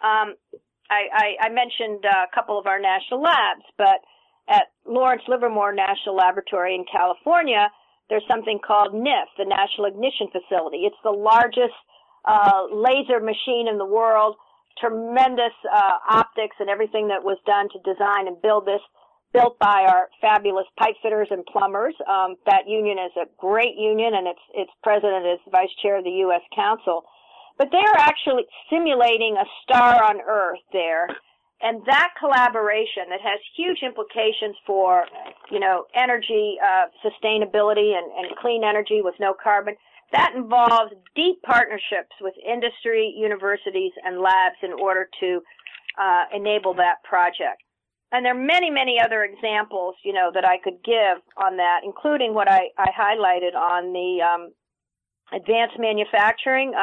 I mentioned a couple of our national labs, but at Lawrence Livermore National Laboratory in California, there's something called NIF, the National Ignition Facility. It's the largest laser machine in the world, tremendous optics and everything that was done to design and build this, built by our fabulous pipe fitters and plumbers. That union is a great union, and its president is vice chair of the U.S. Council. But they're actually simulating a star on Earth there. And that collaboration that has huge implications for, energy sustainability and clean energy with no carbon, that involves deep partnerships with industry, universities, and labs in order to enable that project. And there are many, many other examples, that I could give on that, including what I highlighted on the advanced manufacturing,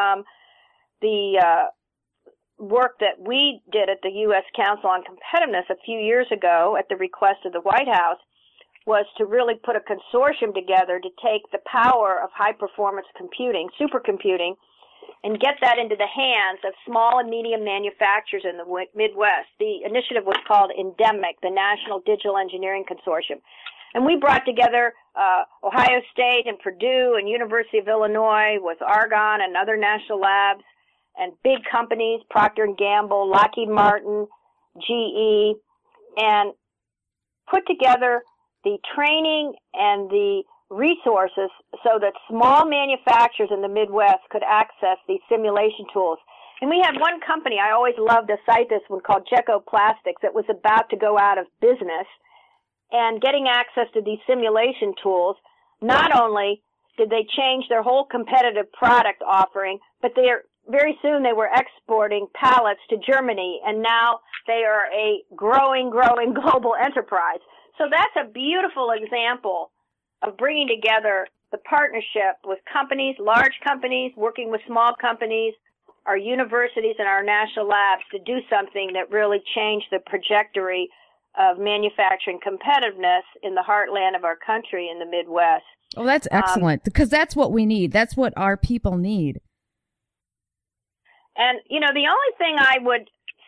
the work that we did at the U.S. Council on Competitiveness a few years ago at the request of the White House was to really put a consortium together to take the power of high-performance computing, supercomputing, and get that into the hands of small and medium manufacturers in the Midwest. The initiative was called Endemic, the National Digital Engineering Consortium. And we brought together Ohio State and Purdue and University of Illinois with Argonne and other national labs, and big companies, Procter & Gamble, Lockheed Martin, GE, and put together the training and the resources so that small manufacturers in the Midwest could access these simulation tools. And we had one company, I always love to cite this one, called Jeco Plastics, that was about to go out of business. And getting access to these simulation tools, not only did they change their whole competitive product offering, but very soon they were exporting pallets to Germany, and now they are a growing global enterprise. So that's a beautiful example of bringing together the partnership with companies, large companies, working with small companies, our universities and our national labs to do something that really changed the trajectory of manufacturing competitiveness in the heartland of our country in the Midwest. Well, that's excellent, because that's what we need. That's what our people need. And, the only thing I would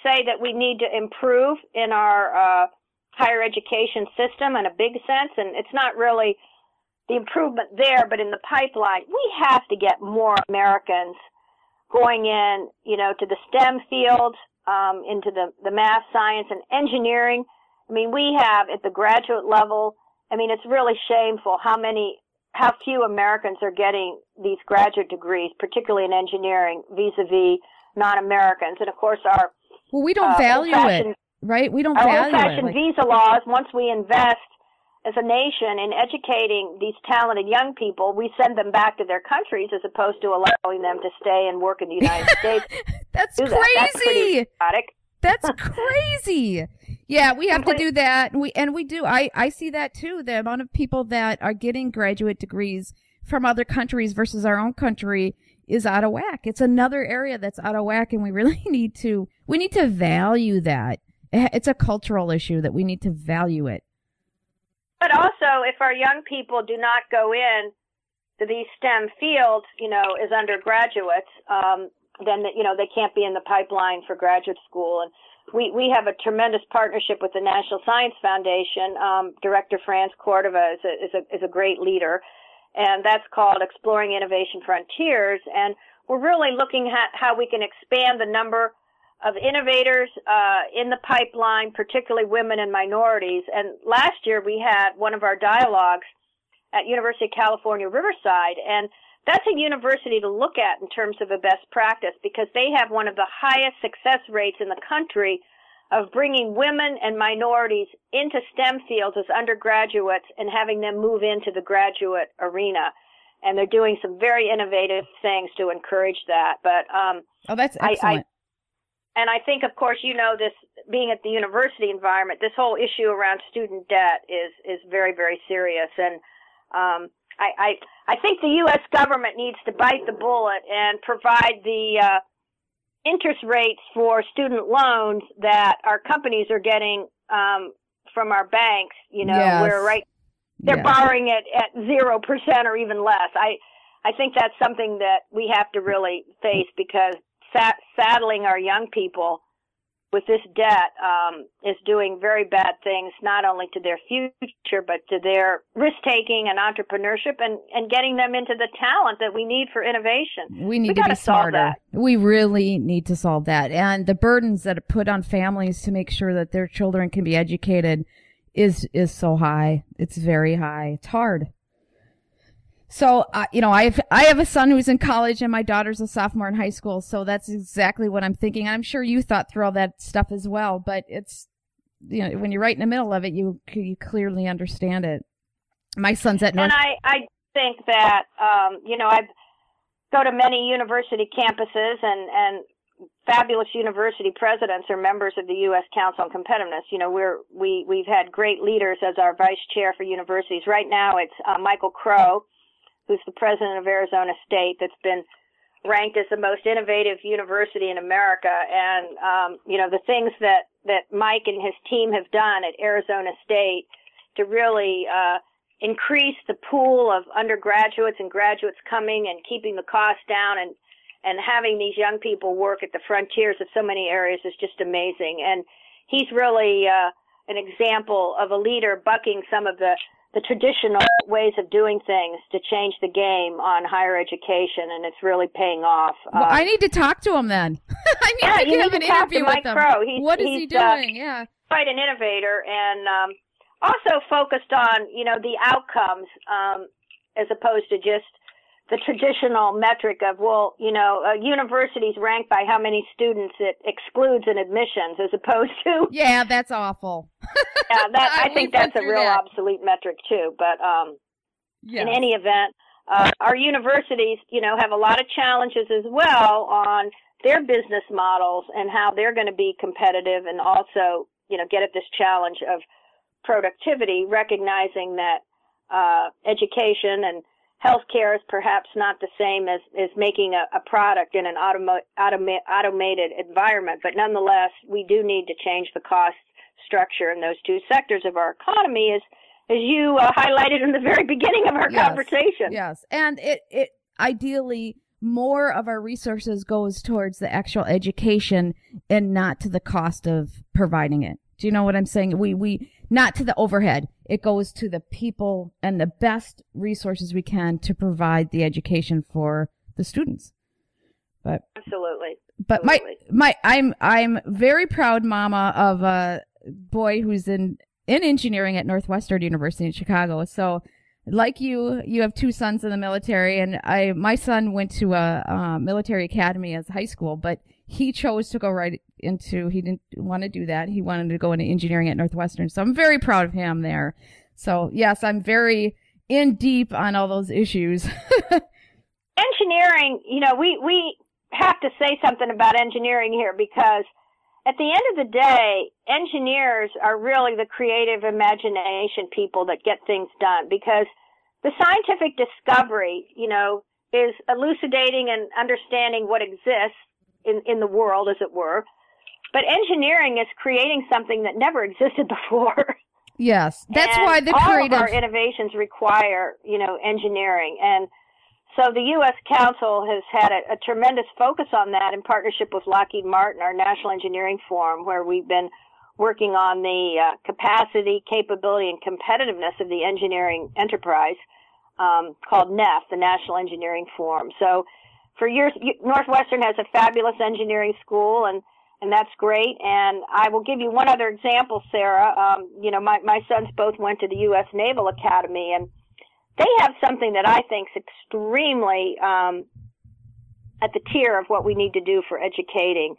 say that we need to improve in our higher education system in a big sense, and it's not really the improvement there, but in the pipeline. We have to get more Americans going in, to the STEM fields, into the math, science, and engineering. I mean, we have at the graduate level, it's really shameful how few Americans are getting these graduate degrees, particularly in engineering, vis-a-vis non-Americans. And of course, we don't value it, right? We don't value it. Old-fashioned visa laws, once we invest as a nation in educating these talented young people, we send them back to their countries as opposed to allowing them to stay and work in the United States. That's crazy. That's pretty idiotic. That's crazy. Yeah, we have to do that. We do. I see that too. The amount of people that are getting graduate degrees from other countries versus our own country is out of whack. It's another area that's out of whack, and we really need to value that. It's a cultural issue that we need to value it. But also, if our young people do not go in to these STEM fields, as undergraduates, then, they can't be in the pipeline for graduate school. And we have a tremendous partnership with the National Science Foundation. Director Franz Cordova is a great leader, and that's called Exploring Innovation Frontiers. And we're really looking at how we can expand the number of innovators in the pipeline, particularly women and minorities. And last year we had one of our dialogues at University of California, Riverside, and that's a university to look at in terms of a best practice because they have one of the highest success rates in the country of bringing women and minorities into STEM fields as undergraduates and having them move into the graduate arena. And they're doing some very innovative things to encourage that. But that's excellent. I think, of course, this being at the university environment, this whole issue around student debt is very, very serious. And I think the U.S. government needs to bite the bullet and provide the interest rates for student loans that our companies are getting from our banks. Yes. Where they're borrowing it at 0% or even less. I think that's something that we have to really face because saddling our young people with this debt is doing very bad things, not only to their future, but to their risk-taking and entrepreneurship and getting them into the talent that we need for innovation. We need to be smarter. We really need to solve that. And the burdens that are put on families to make sure that their children can be educated is so high. It's very high. It's hard. So, I have a son who's in college and my daughter's a sophomore in high school. So that's exactly what I'm thinking. I'm sure you thought through all that stuff as well, but it's, when you're right in the middle of it, you clearly understand it. My son's at North. And I think that, I go to many university campuses and fabulous university presidents are members of the U.S. Council on Competitiveness. We've had great leaders as our vice chair for universities. Right now it's Michael Crow, who's the president of Arizona State, that's been ranked as the most innovative university in America. And, the things that Mike and his team have done at Arizona State to really increase the pool of undergraduates and graduates coming and keeping the cost down and having these young people work at the frontiers of so many areas is just amazing. And he's really an example of a leader bucking some of the traditional ways of doing things to change the game on higher education, and it's really paying off. Well, I need to talk to him then. I need to have an interview with him. Crow. What is he doing? Yeah, quite an innovator, and also focused on the outcomes as opposed to just the traditional metric of universities ranked by how many students it excludes in admissions, as opposed to that's awful. I think that's a real obsolete metric too. But in any event, our universities, have a lot of challenges as well on their business models and how they're going to be competitive, and also get at this challenge of productivity, recognizing that education and healthcare is perhaps not the same as making a product in an automated environment, but nonetheless, we do need to change the cost structure in those two sectors of our economy, as you highlighted in the very beginning of our conversation. Yes, and it ideally more of our resources goes towards the actual education and not to the cost of providing it. Do you know what I'm saying? We not to the overhead. It goes to the people and the best resources we can to provide the education for the students. But absolutely. But I'm very proud mama of a boy who's in engineering at Northwestern University in Chicago. So like you have two sons in the military, and my son went to a military academy as high school, but he chose to go right into, he didn't want to do that. He wanted to go into engineering at Northwestern. So I'm very proud of him there. So yes, I'm very in deep on all those issues. Engineering, we have to say something about engineering here, because at the end of the day, engineers are really the creative imagination people that get things done, because the scientific discovery, is elucidating and understanding what exists in the world, as it were. But engineering is creating something that never existed before. Yes, that's and why the all creative... of our innovations require, engineering. And so the U.S. Council has had a tremendous focus on that in partnership with Lockheed Martin, our National Engineering Forum, where we've been working on the capacity, capability, and competitiveness of the engineering enterprise called NEF, the National Engineering Forum. So for years, Northwestern has a fabulous engineering school, and that's great. And I will give you one other example, Sarah. My sons both went to the U.S. Naval Academy, and they have something that I think is extremely at the tier of what we need to do for educating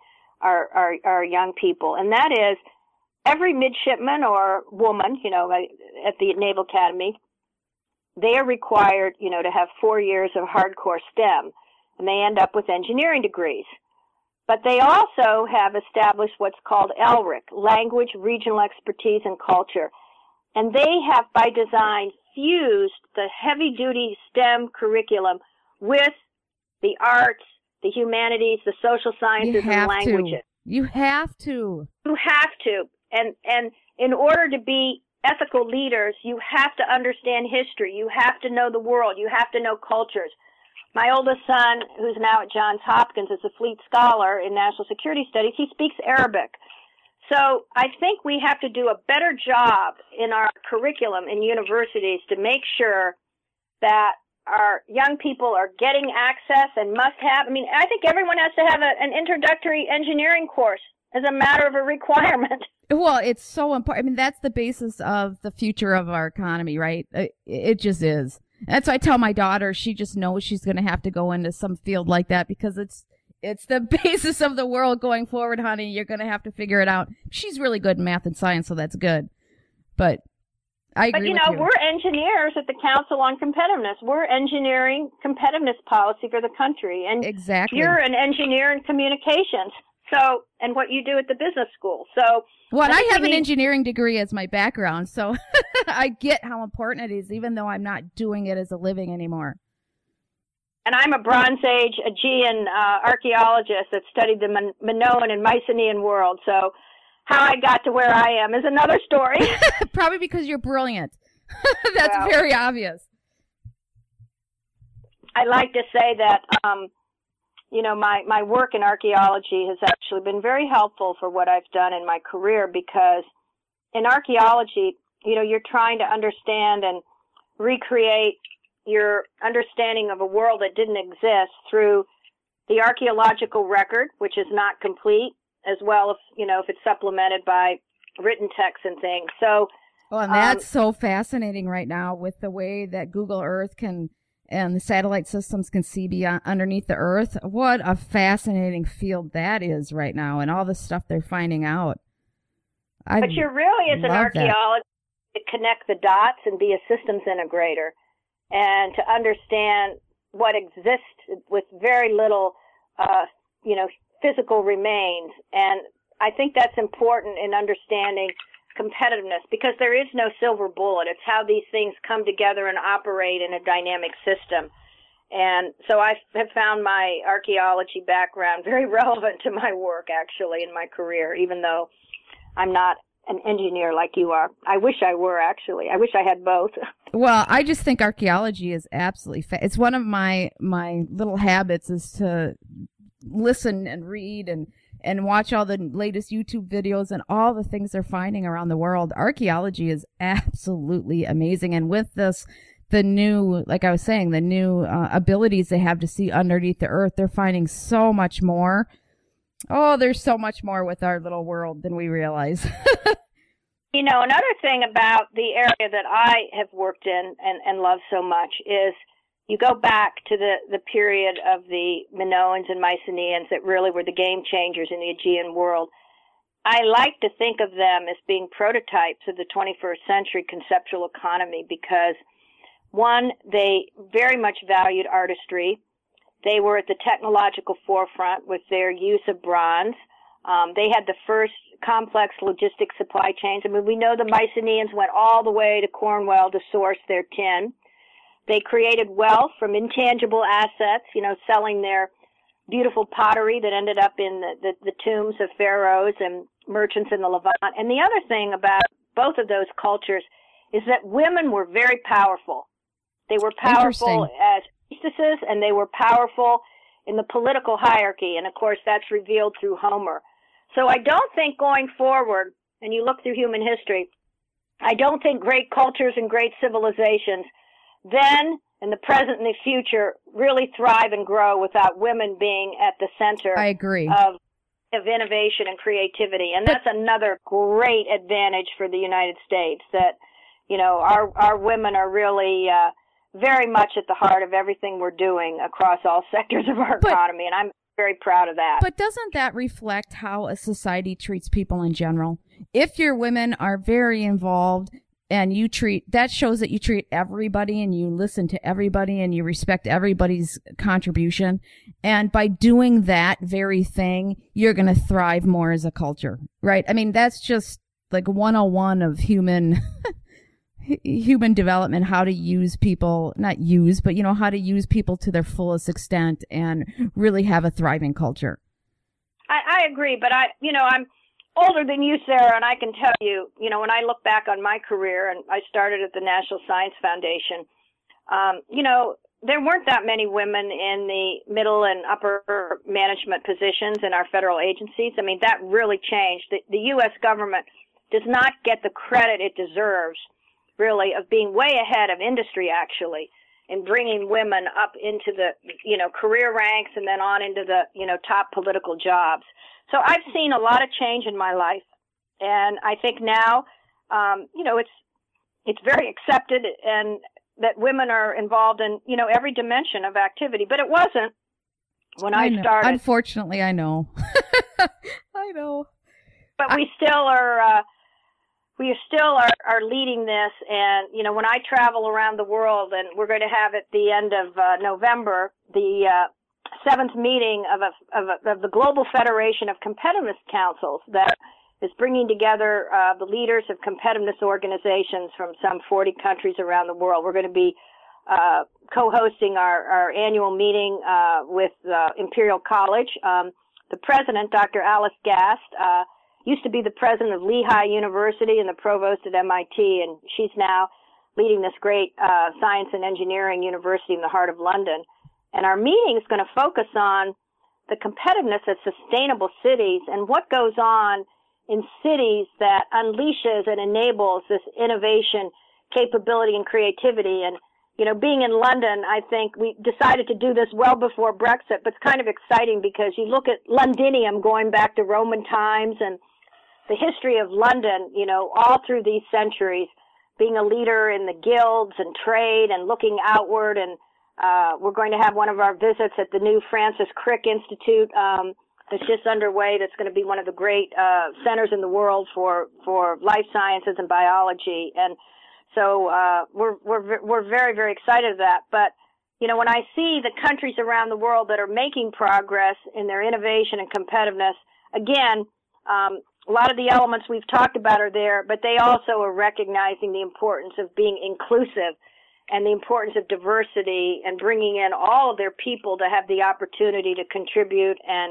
our young people, and that is every midshipman or woman, at the Naval Academy, they are required, to have 4 years of hardcore STEM, and they end up with engineering degrees. But they also have established what's called LRIC, Language, Regional Expertise, and Culture. And they have, by design, fused the heavy-duty STEM curriculum with the arts, the humanities, the social sciences, and languages. You have to. You have to. And in order to be ethical leaders, you have to understand history. You have to know the world. You have to know cultures. My oldest son, who's now at Johns Hopkins, is a Fleet Scholar in National Security Studies. He speaks Arabic. So I think we have to do a better job in our curriculum in universities to make sure that our young people are getting access and must have. I think everyone has to have an introductory engineering course as a matter of a requirement. Well, it's so important. That's the basis of the future of our economy, right? It just is. That's why I tell my daughter, she just knows she's going to have to go into some field like that, because it's the basis of the world going forward, honey. You're going to have to figure it out. She's really good in math and science, so that's good. But I agree with you. We're engineers at the Council on Competitiveness. We're engineering competitiveness policy for the country. And exactly. You're an engineer in communications. So, and what you do at the business school. So, well, I have an engineering degree as my background, so I get how important it is, even though I'm not doing it as a living anymore. And I'm a Bronze Age Aegean archaeologist that studied the Minoan and Mycenaean world. So how I got to where I am is another story. Probably because you're brilliant. That's very obvious. I like to say that, my work in archaeology has actually been very helpful for what I've done in my career, because in archaeology, you're trying to understand and recreate your understanding of a world that didn't exist through the archaeological record, which is not complete, as well if it's supplemented by written text and things. So, well, and that's so fascinating right now with the way that Google Earth and the satellite systems can see beyond underneath the Earth. What a fascinating field that is right now, and all the stuff they're finding out. But you're really, as an archaeologist, to connect the dots and be a systems integrator, and to understand what exists with very little, physical remains. And I think that's important in understanding competitiveness, because there is no silver bullet. It's how these things come together and operate in a dynamic system. And so I have found my archaeology background very relevant to my work, actually, in my career, even though I'm not an engineer like you are. I wish I were, actually. I wish I had both. Well, I just think archaeology is absolutely it's one of my little habits is to listen and read and watch all the latest YouTube videos and all the things they're finding around the world. Archaeology is absolutely amazing. And with this, the new, like I was saying, the new abilities they have to see underneath the earth, they're finding so much more. Oh, there's so much more with our little world than we realize. You know, another thing about the area that I have worked in and love so much is you go back to the period of the Minoans and Mycenaeans that really were the game changers in the Aegean world. I like to think of them as being prototypes of the 21st century conceptual economy because, one, they very much valued artistry. They were at the technological forefront with their use of bronze. They had the first complex logistic supply chains. I mean, we know the Mycenaeans went all the way to Cornwall to source their tin. They created wealth from intangible assets, you know, selling their beautiful pottery that ended up in the tombs of pharaohs and merchants in the Levant. And the other thing about both of those cultures is that women were very powerful. They were powerful as priestesses, and they were powerful in the political hierarchy. And, of course, that's revealed through Homer. So I don't think going forward, and you look through human history, I don't think great cultures and great civilizations then, in the present and the future, really thrive and grow without women being at the center I agree. of innovation and creativity. And that's another great advantage for the United States, that, you know, our women are really very much at the heart of everything we're doing across all sectors of our economy, and I'm very proud of that. But doesn't that reflect how a society treats people in general? If your women are very involved and that shows that you treat everybody and you listen to everybody and you respect everybody's contribution. And by doing that very thing, you're going to thrive more as a culture, right? I mean, that's just like 101 of human development, how to use people, not use, but, you know, how to use people to their fullest extent and really have a thriving culture. I agree, but I'm older than you, Sarah, and I can tell you, you know, when I look back on my career, and I started at the National Science Foundation, you know, there weren't that many women in the middle and upper management positions in our federal agencies. I mean, that really changed. The U.S. government does not get the credit it deserves, really, of being way ahead of industry, actually, in bringing women up into the, you know, career ranks and then on into the, you know, top political jobs. So I've seen a lot of change in my life, and I think now, you know, it's very accepted and that women are involved in, you know, every dimension of activity. But it wasn't when I started. Unfortunately, I know. I know. But we still are leading this, and you know, when I travel around the world, and we're going to have at the end of November the 7th meeting of the Global Federation of Competitiveness Councils that is bringing together the leaders of competitiveness organizations from some 40 countries around the world. We're going to be co-hosting our annual meeting with Imperial College. The president, Dr. Alice Gast, used to be the president of Lehigh University and the provost at MIT, and she's now leading this great science and engineering university in the heart of London. And our meeting is going to focus on the competitiveness of sustainable cities and what goes on in cities that unleashes and enables this innovation, capability, and creativity. And, you know, being in London, I think we decided to do this well before Brexit, but it's kind of exciting because you look at Londinium going back to Roman times and the history of London, you know, all through these centuries, being a leader in the guilds and trade and looking outward. And we're going to have one of our visits at the new Francis Crick Institute that's just underway. That's going to be one of the great centers in the world for life sciences and biology. And so we're very, very excited of that. But you know, when I see the countries around the world that are making progress in their innovation and competitiveness, again, a lot of the elements we've talked about are there, but they also are recognizing the importance of being inclusive and the importance of diversity and bringing in all of their people to have the opportunity to contribute and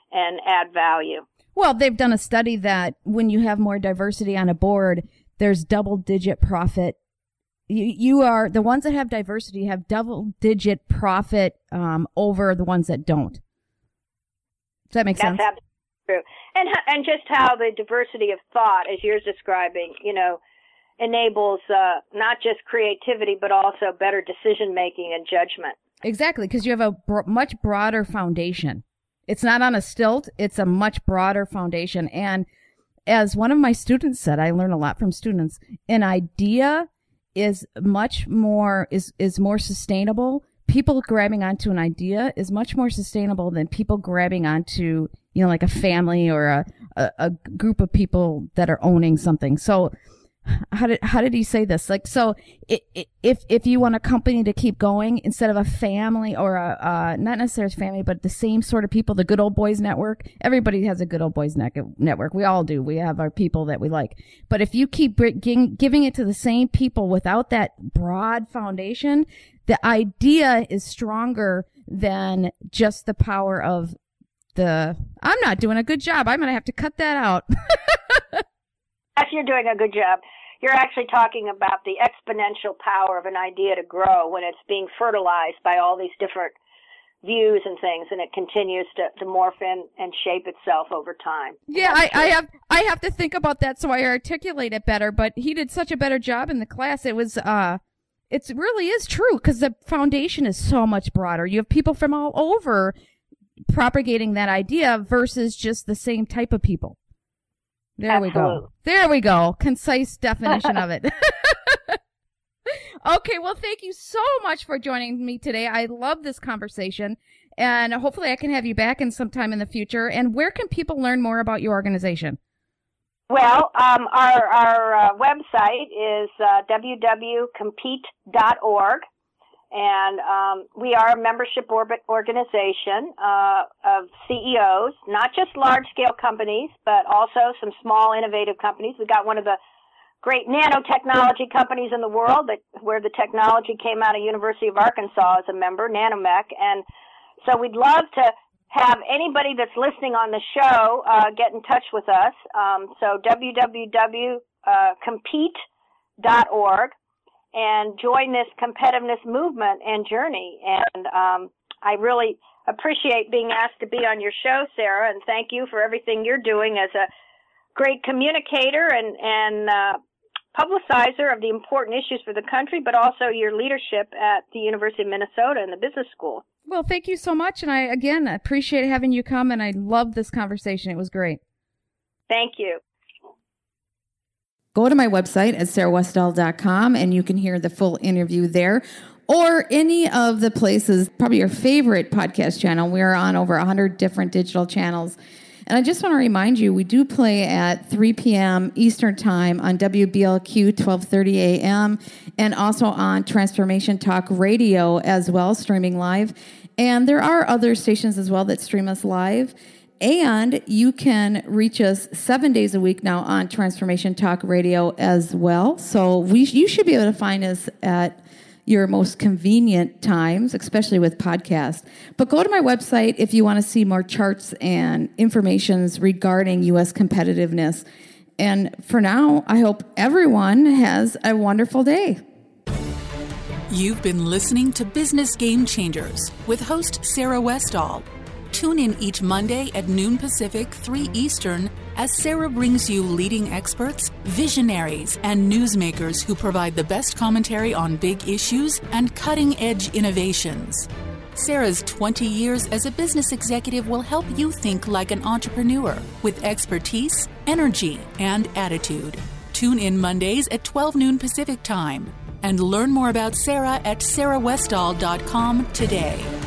and add value. Well, they've done a study that when you have more diversity on a board, there's double-digit profit. You are the ones that have diversity have double-digit profit over the ones that don't. Does that make sense? That's absolutely true. And just how the diversity of thought, as you're describing, enables not just creativity but also better decision making and judgment. Exactly, because you have a much broader foundation. It's not on a stilt. It's a much broader foundation. And as one of my students said, I learn a lot from students. An idea is much more is more sustainable. People grabbing onto an idea is much more sustainable than people grabbing onto, like a family or a group of people that are owning something. So how did he say this? Like, so if you want a company to keep going, instead of a family or not necessarily a family, but the same sort of people, the Good Old Boys Network, everybody has a Good Old Boys Network. We all do. We have our people that we like. But if you keep giving it to the same people without that broad foundation, the idea is stronger than just the power of I'm not doing a good job. I'm going to have to cut that out. Yes, you're doing a good job. You're actually talking about the exponential power of an idea to grow when it's being fertilized by all these different views and things, and it continues to morph in and shape itself over time. Yeah, I have to think about that so I articulate it better, but he did such a better job in the class. It really is true because the foundation is so much broader. You have people from all over propagating that idea versus just the same type of people. There we go. There we go. Concise definition of it. Okay, well, thank you so much for joining me today. I love this conversation, and hopefully I can have you back in sometime in the future. And where can people learn more about your organization? Well, our website is www.compete.org. And we are a membership organization of CEOs, not just large-scale companies, but also some small, innovative companies. We got one of the great nanotechnology companies in the world where the technology came out of University of Arkansas as a member, Nanomech. And so we'd love to have anybody that's listening on the show get in touch with us. So www.compete.org. And join this competitiveness movement and journey. And I really appreciate being asked to be on your show, Sarah, and thank you for everything you're doing as a great communicator and publicizer of the important issues for the country, but also your leadership at the University of Minnesota and the Business School. Well, thank you so much. And I, again, appreciate having you come, and I love this conversation. It was great. Thank you. Go to my website at sarahwestall.com and you can hear the full interview there, or any of the places, probably your favorite podcast channel. We are on over 100 different digital channels. And I just want to remind you, we do play at 3 p.m. Eastern Time on WBLQ 1230 a.m. and also on Transformation Talk Radio as well, streaming live. And there are other stations as well that stream us live. And you can reach us 7 days a week now on Transformation Talk Radio as well. So you should be able to find us at your most convenient times, especially with podcasts. But go to my website if you want to see more charts and informations regarding U.S. competitiveness. And for now, I hope everyone has a wonderful day. You've been listening to Business Game Changers with host Sarah Westall. Tune in each Monday at noon Pacific, 3 Eastern, as Sarah brings you leading experts, visionaries, and newsmakers who provide the best commentary on big issues and cutting-edge innovations. Sarah's 20 years as a business executive will help you think like an entrepreneur with expertise, energy, and attitude. Tune in Mondays at 12 noon Pacific Time and learn more about Sarah at sarahwestall.com today.